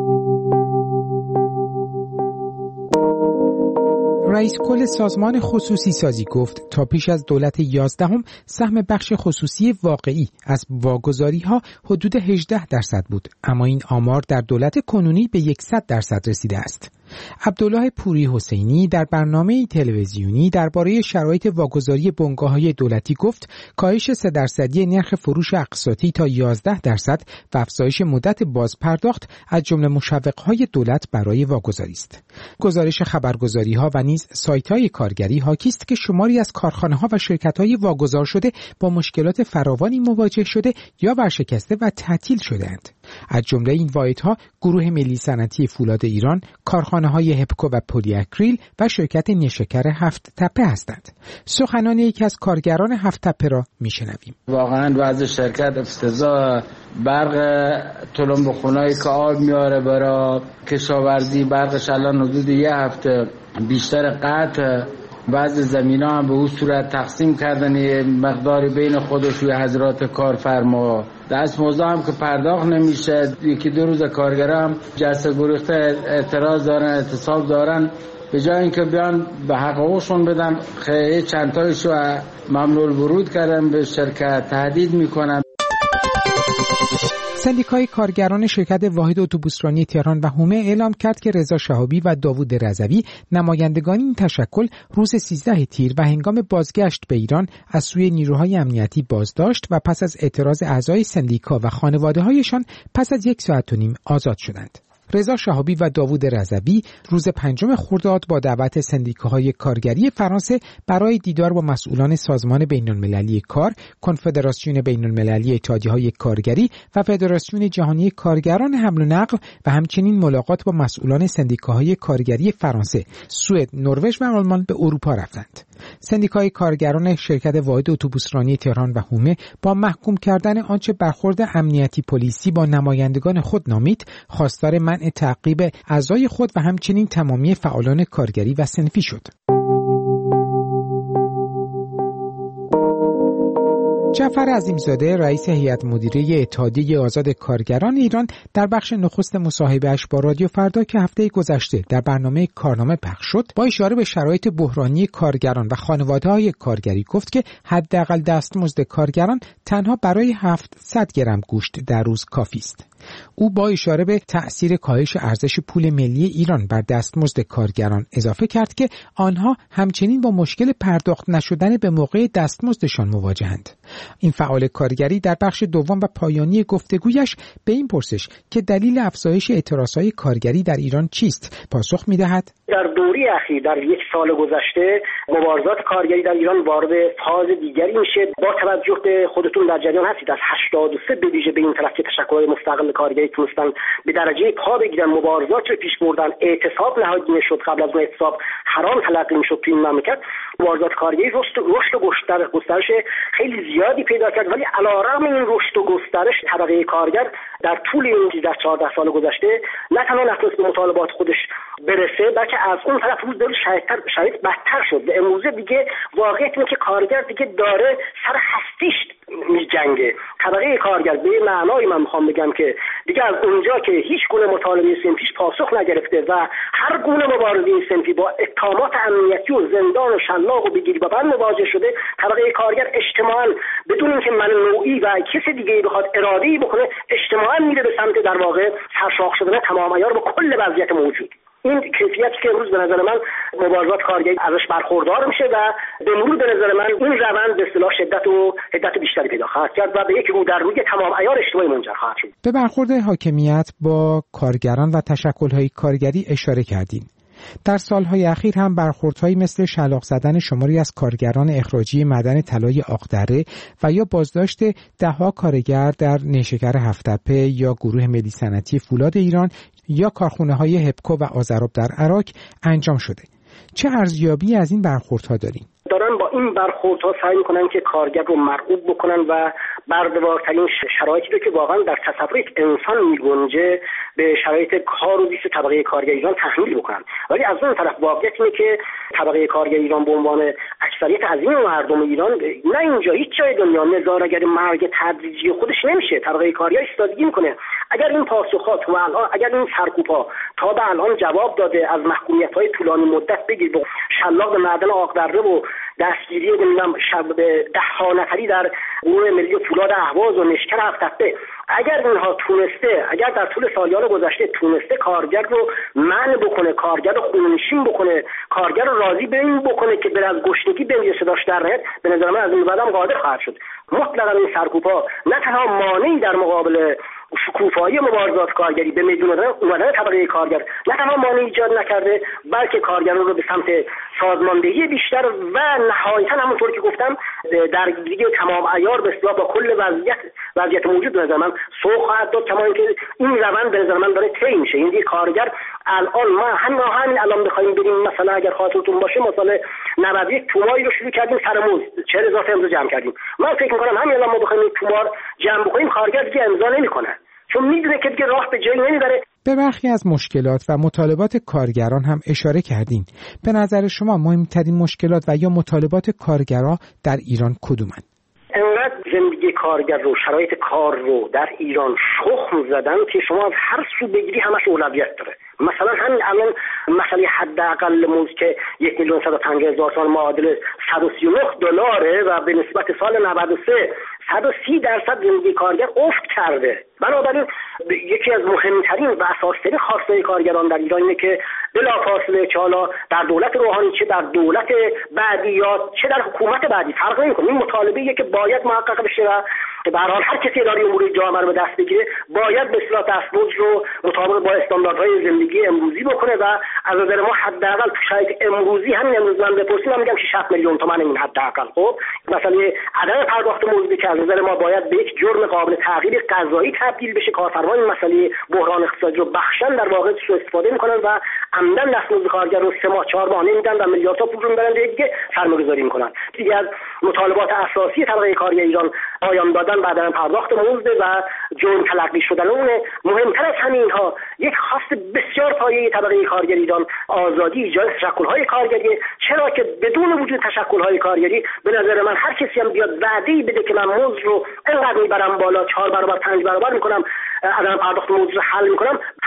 رئیس کل سازمان خصوصی سازی گفت تا پیش از دولت 11 سهم بخش خصوصی واقعی از واگذاری‌ها حدود 18% بود، اما این آمار در دولت کنونی به 100% رسیده است. عبدالله پوری حسینی در برنامه تلویزیونی درباره شرایط واگذاری بنگاه‌های دولتی گفت کاهش 3% نرخ فروش اقساطی تا 11% و افزایش مدت بازپرداخت از جمله مشوق‌های دولت برای واگذاری است. گزارش خبرگزاری‌ها و نیز سایت‌های کارگری حاکی است که شماری از کارخانه‌ها و شرکت‌های واگذار شده با مشکلات فراوانی مواجه شده یا ورشکسته و تعطیل شده‌اند. از جمله این واحدها گروه ملی صنعتی فولاد ایران، کارخانه‌های هپکو و پلی اکریل و شرکت نیشکر هفت تپه هستند. سخنان یکی از کارگران هفت تپه را میشنویم. واقعا وضع شرکت افتضاح، برق تلمبه خونایی که آب میاره برای کشاورزی برقش الان حدود یه هفته بیشتر قطع. بعضی زمینا هم به اون صورت تقسیم کردن یه مقداری بین خودش و حضرات کارفرما. دستمزد هم که پرداخت نمیشه. یکی دو روز کارگرا هم جلسه گریخته اعتراض دارن، اعتصاب دارن، به جای اینکه بیان به حقوقشون بدن خیلی چند تایشو ممنوع الورود کردن به شرکت، تهدید میکنن. سندیکای کارگران شرکت واحد اتوبوسرانی تهران و حومه اعلام کرد که رضا شهابی و داوود رضوی نمایندگان این تشکل روز 13 تیر و هنگام بازگشت به ایران از سوی نیروهای امنیتی بازداشت و پس از اعتراض اعضای سندیکا و خانواده‌هایشان پس از 1.5 ساعت عازل شدند. رضا شهابی و داوود رضوی روز 5 خرداد با دعوت سندیکاهای کارگری فرانسه برای دیدار با مسئولان سازمان بین‌المللی کار، کنفدراسیون بین‌المللی اتحادیه‌های کارگری و فدراسیون جهانی کارگران حمل و نقل و همچنین ملاقات با مسئولان سندیکاهای کارگری فرانسه، سوئد، نروژ و آلمان به اروپا رفتند. سندیکای کارگران شرکت واحد اتوبوسرانی تهران و حومه با محکوم کردن آنچه برخورد امنیتی پلیسی با نمایندگان خود نامید، خواستار منع تعقیب اعضای خود و همچنین تمامی فعالان کارگری و صنفی شد. جعفر عظیمزاده رئیس هیئت مدیره اتحادیه آزاد کارگران ایران در بخش نخست مصاحبه‌اش با رادیو فردا که هفته گذشته در برنامه کارنامه پخش شد با اشاره به شرایط بحرانی کارگران و خانواده‌های کارگری گفت که حداقل دستمزد کارگران تنها برای 700 گرم گوشت در روز کافی است. او با اشاره به تأثیر کاهش ارزش پول ملی ایران بر دستمزد کارگران اضافه کرد که آنها همچنین با مشکل پرداخت نشدن به موقع دستمزدشان مواجهند. این فعال کارگری در بخش دوم و پایانی گفتگویش به این پرسش که دلیل افزایش اعتراضهای کارگری در ایران چیست پاسخ می‌دهد: در دوره اخیر در یک سال گذشته مبارزات کارگری در ایران وارد فاز دیگری میشه. با توجه به خودتون در جریان هستید از 83 به ویژه به این طرف که تشکل‌های مستقل کارگری تونستن به درجه پا بگیرن، مبارزات رو پیش بردن، اعتصاب نهادینه شد، قبل از اون اعتصاب حرام تلقی میشد توی این مملکت. مبارزات کارگری رشد و گسترش خیلی زیادی پیدا کرد، ولی علیرغم این رشد و گسترش طبقه کارگر در طول این 14 سال گذشته نه تنها نتونست به مطالبات خودش برسه، بلکه از اون طرف روز به روز شرایط بدتر شد. امروزه دیگه واقعیت اینه که کارگر دیگه داره سر هستیش می‌جنگه. طبقه کارگر به معنای من میخوام بگم که دیگه از اونجا که هیچ گونه مطالبه صنفیش پاسخ نگرفته و هر گونه مبارزه صنفی با اتهامات امنیتی و زندان و شلاق و بگیری و بند مواجه شده، طبقه کارگر اجتماعاً بدون اینکه من نوعی و کسی دیگه بخواد اراده‌ای بکنه اجتماعاً میره به سمت در واقع سرشاخ شدن تمام عیار با کل وضعیت موجود. این کیفیتی که امروز به نظر من مبارزات کارگری ازش برخوردار میشه و به مرور به نظر من این روند به اصطلاح شدت بیشتری پیدا خواهد کرد و به یک رو در روی تمام عیار اجتماعی منجر خواهد شد. به برخورد حاکمیت با کارگران و تشکل‌های کارگری اشاره کردیم. در سالهای اخیر هم برخوردهایی مثل شلاق زدن شماری از کارگران اخراجی معدن طلای آقدره و یا بازداشت ده‌ها کارگر در نیشکر هفت‌تپه یا گروه ملی صنعتی فولاد ایران یا کارخانه‌های هپکو و آذراب در عراق انجام شده. چه ارزیابی از این برخوردها داریم؟ دارن با این برخوردها سعی میکنن که کارگر رو مرغوب بکنن و برده‌وارترین شرایطی رو که واقعا در تصور یک انسان میگنجه به شرایط کار و زیست طبقه کارگر ایران تحمیل بکنن. ولی از اون طرف واقعیت اینه که طبقه کارگر ایران به عنوان اکثریت عظیم مردم ایران نه اینجا هیچ جای دنیا نظاره‌گر مرگ تدریجی خودش نمیشه. طبقه کارگر ایستادگی میکنه. اگر این پاسخات و الان اگر این سرکوب‌ها تا به الان جواب داده، از محکومیت‌های طولانی مدت بگیر با شلاق به معدن آقدره و دستگیری شب 10 نفری در گروه ملی فولاد اهواز و نیشکر هفت‌تپه، اگر اینها تونسته، اگر در طول سالیان گذشته تونسته کارگر رو منع بکنه، کارگر رو خوننشین بکنه، کارگر رو راضی به این بکنه که بر از گشنگی بمیره صداش در نیاد، به نظر من از این بعدم قادر خواهد شد. مطلقاً این سرکوب‌ها نه تنها مانعی در مقابل شکوفایی مبارزات کارگری به میدون اومدن طبقه کارگر نه تنها مانع ایجاد نکرده، بلکه کارگران رو به سمت سازماندهی بیشتر و نهایتاً همونطور که گفتم درگیری تمام عیار به اصطلاح با کل وضعیت موجود به نظر من سوق خواهد داد. کما اینکه این روند به نظر من داره طی میشه. این کارگر الان ما همین الان بخوایم بریم مثلا اگر خاطرتون باشه مثلا 91 توماری رو شروع کردیم سر موز 40,000 امضا جمع کردیم. من فکر می‌کنم همین الان ما بخوایم تومار جمع بکنیم کارگر دیگه امضا نمی‌کنه، چون میدونه که دیگه راه به جایی نمیبره. به برخی از مشکلات و مطالبات کارگران هم اشاره کردین. به نظر شما مهمترین مشکلات و یا مطالبات کارگرها در ایران کدومن؟ انقدر زندگی کارگر رو، شرایط کار رو در ایران شخم زدن که شما از هر سو بگیری همش اولویت داره. مثلا همین الان مسئله حداقل موز که 1,150,000 تومان معادل $139 و به نسبت سال 93 130% زندگی کارگر افت کرده. بنابراین یکی از مهمترین و اساسی‌ترین خواستهای کارگران در ایران اینه که بلافاصله چه حالا در دولت روحانی چه در دولت بعدی یا چه در حکومت بعدی فرق نمی‌کنه، این مطالبه‌ایه که باید محقق بشه و به هر حال هر کسی اداره امور جامعه رو به دست بگیره باید به اصطلاح دستمزد رو مطابق با استانداردهای زندگی امروزی بکنه و از نظر ما حداقل تو شرایط امروزی همین امروز من بپرسیم من میگم 6 میلیون تومان این حداقل. خب مسئله عدم پرداخت مزد که از نظر ما باید به یک جرم قابل تغییر قضایی تبدیل بشه. کارفرمان این مسئله بحران اقتصادی رو بخشن در واقع سوء استفاده میکنن و عمدن دستمزد کارگر رو 3 ماه 4 ماه نمیدن و میلیاردها پول رو میبرن دیگه سرمایه‌گذاری میکنن. دیگه از مطالبات اساسی طبقه کارگر ایران پایان دادن بعد از پرداخت مزد و جرم تلقی شدن اونه. مهمتر از همه اینها یک خواست بسیار پایه‌ای طبقه کارگر ایران آزادی ایجاد تشکل‌های کارگری، چرا که بدون وجود تشکل‌های کارگری به نظر من هر کسی هم بیاد وعده‌ای بده که من مزد رو اینقدر میبرم بالا 4 برابر 5 برابر میکنم عدم پرداخت مزد رو حل میکنم،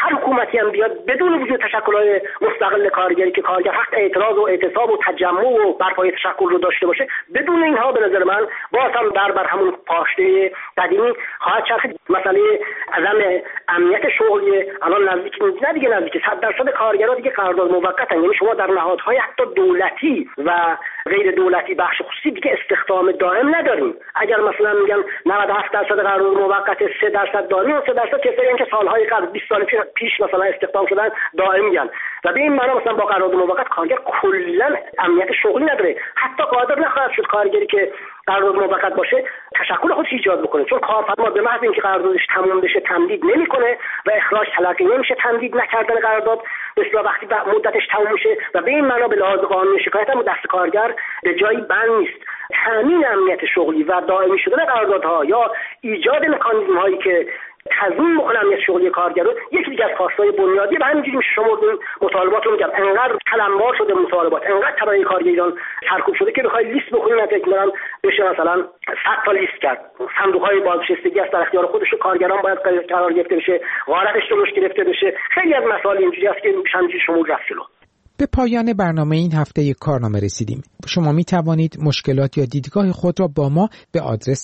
هر حکومتی هم بیاد بدون وجود تشکل‌های مستقل کارگری که کارگر حق اعتراض و اعتصاب و تجمع و برپای تشکل رو داشته باشه، بدون اینها به نظر من باز هم بر همون پاشنه قدیمی خواهد چرخید. مسئله عدم امنیت شغلی الان نزدیک 100% کارگرها دیگه قرارداد موقتن، یعنی شما در نهادهای حتی دولتی و غیر دولتی بخش خصوصی دیگه استخدام دائم نداریم. اگر مثلا میگن 97% قرارداد موقت، 3% دائمی و 3% کسایی که سالهای قبل 20 سال پیش مثلا استخدام شدن دائم میگن و به این معنا مثلا با قرارداد موقت کارگر کلا امنیت شغلی نداره، حتی قادر نخواهد شد کارگری که قرارداد موقت باشه تشکل خودش ایجاد بکنه، چون کارفرما به محض اینکه قراردادش تموم بشه تمدید نمیکنه و اخراج تلقی نمیشه. تمدید نکردن قرارداد مثلا وقتی مدتش تموم میشه و به این معنا به لحاظ قانونی شکایت هم دست کارگر به جایی بند نیست. تامین امنیت شغلی و دائمی شدن قراردادها یا ایجاد مکانیزم هایی که تضمین بکنه امنیت شغلی کارگر رو یکی دیگه از خواستهای بنیادی و همینجوری شما مطالبات رو میگم انقدر تلمبار شده مطالبات، انقدر طبقه کارگر ایران سرکوب شده که بخوای لیست بکنید فکر می‌کنم بشه مثلا 100 تا لیست کرد. صندوق‌های بازنشستگی از در اختیار خودش کارگران باید قرار گرفته بشه، غارتش درست گرفته بشه. خیلی از مسائل اینجوری است که همینجوری شما رفت جلو. به پایان برنامه این هفته کارنامه رسیدیم. شما می توانید مشکلات یا دیدگاه خود را با ما به آدرس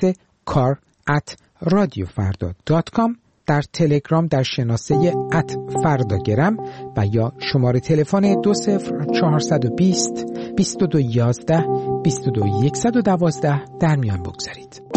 kar@radiofarda.com در تلگرام در شناسه @فرداگرم و یا شماره تلفن 20420 2211 22112 در میان بگذارید.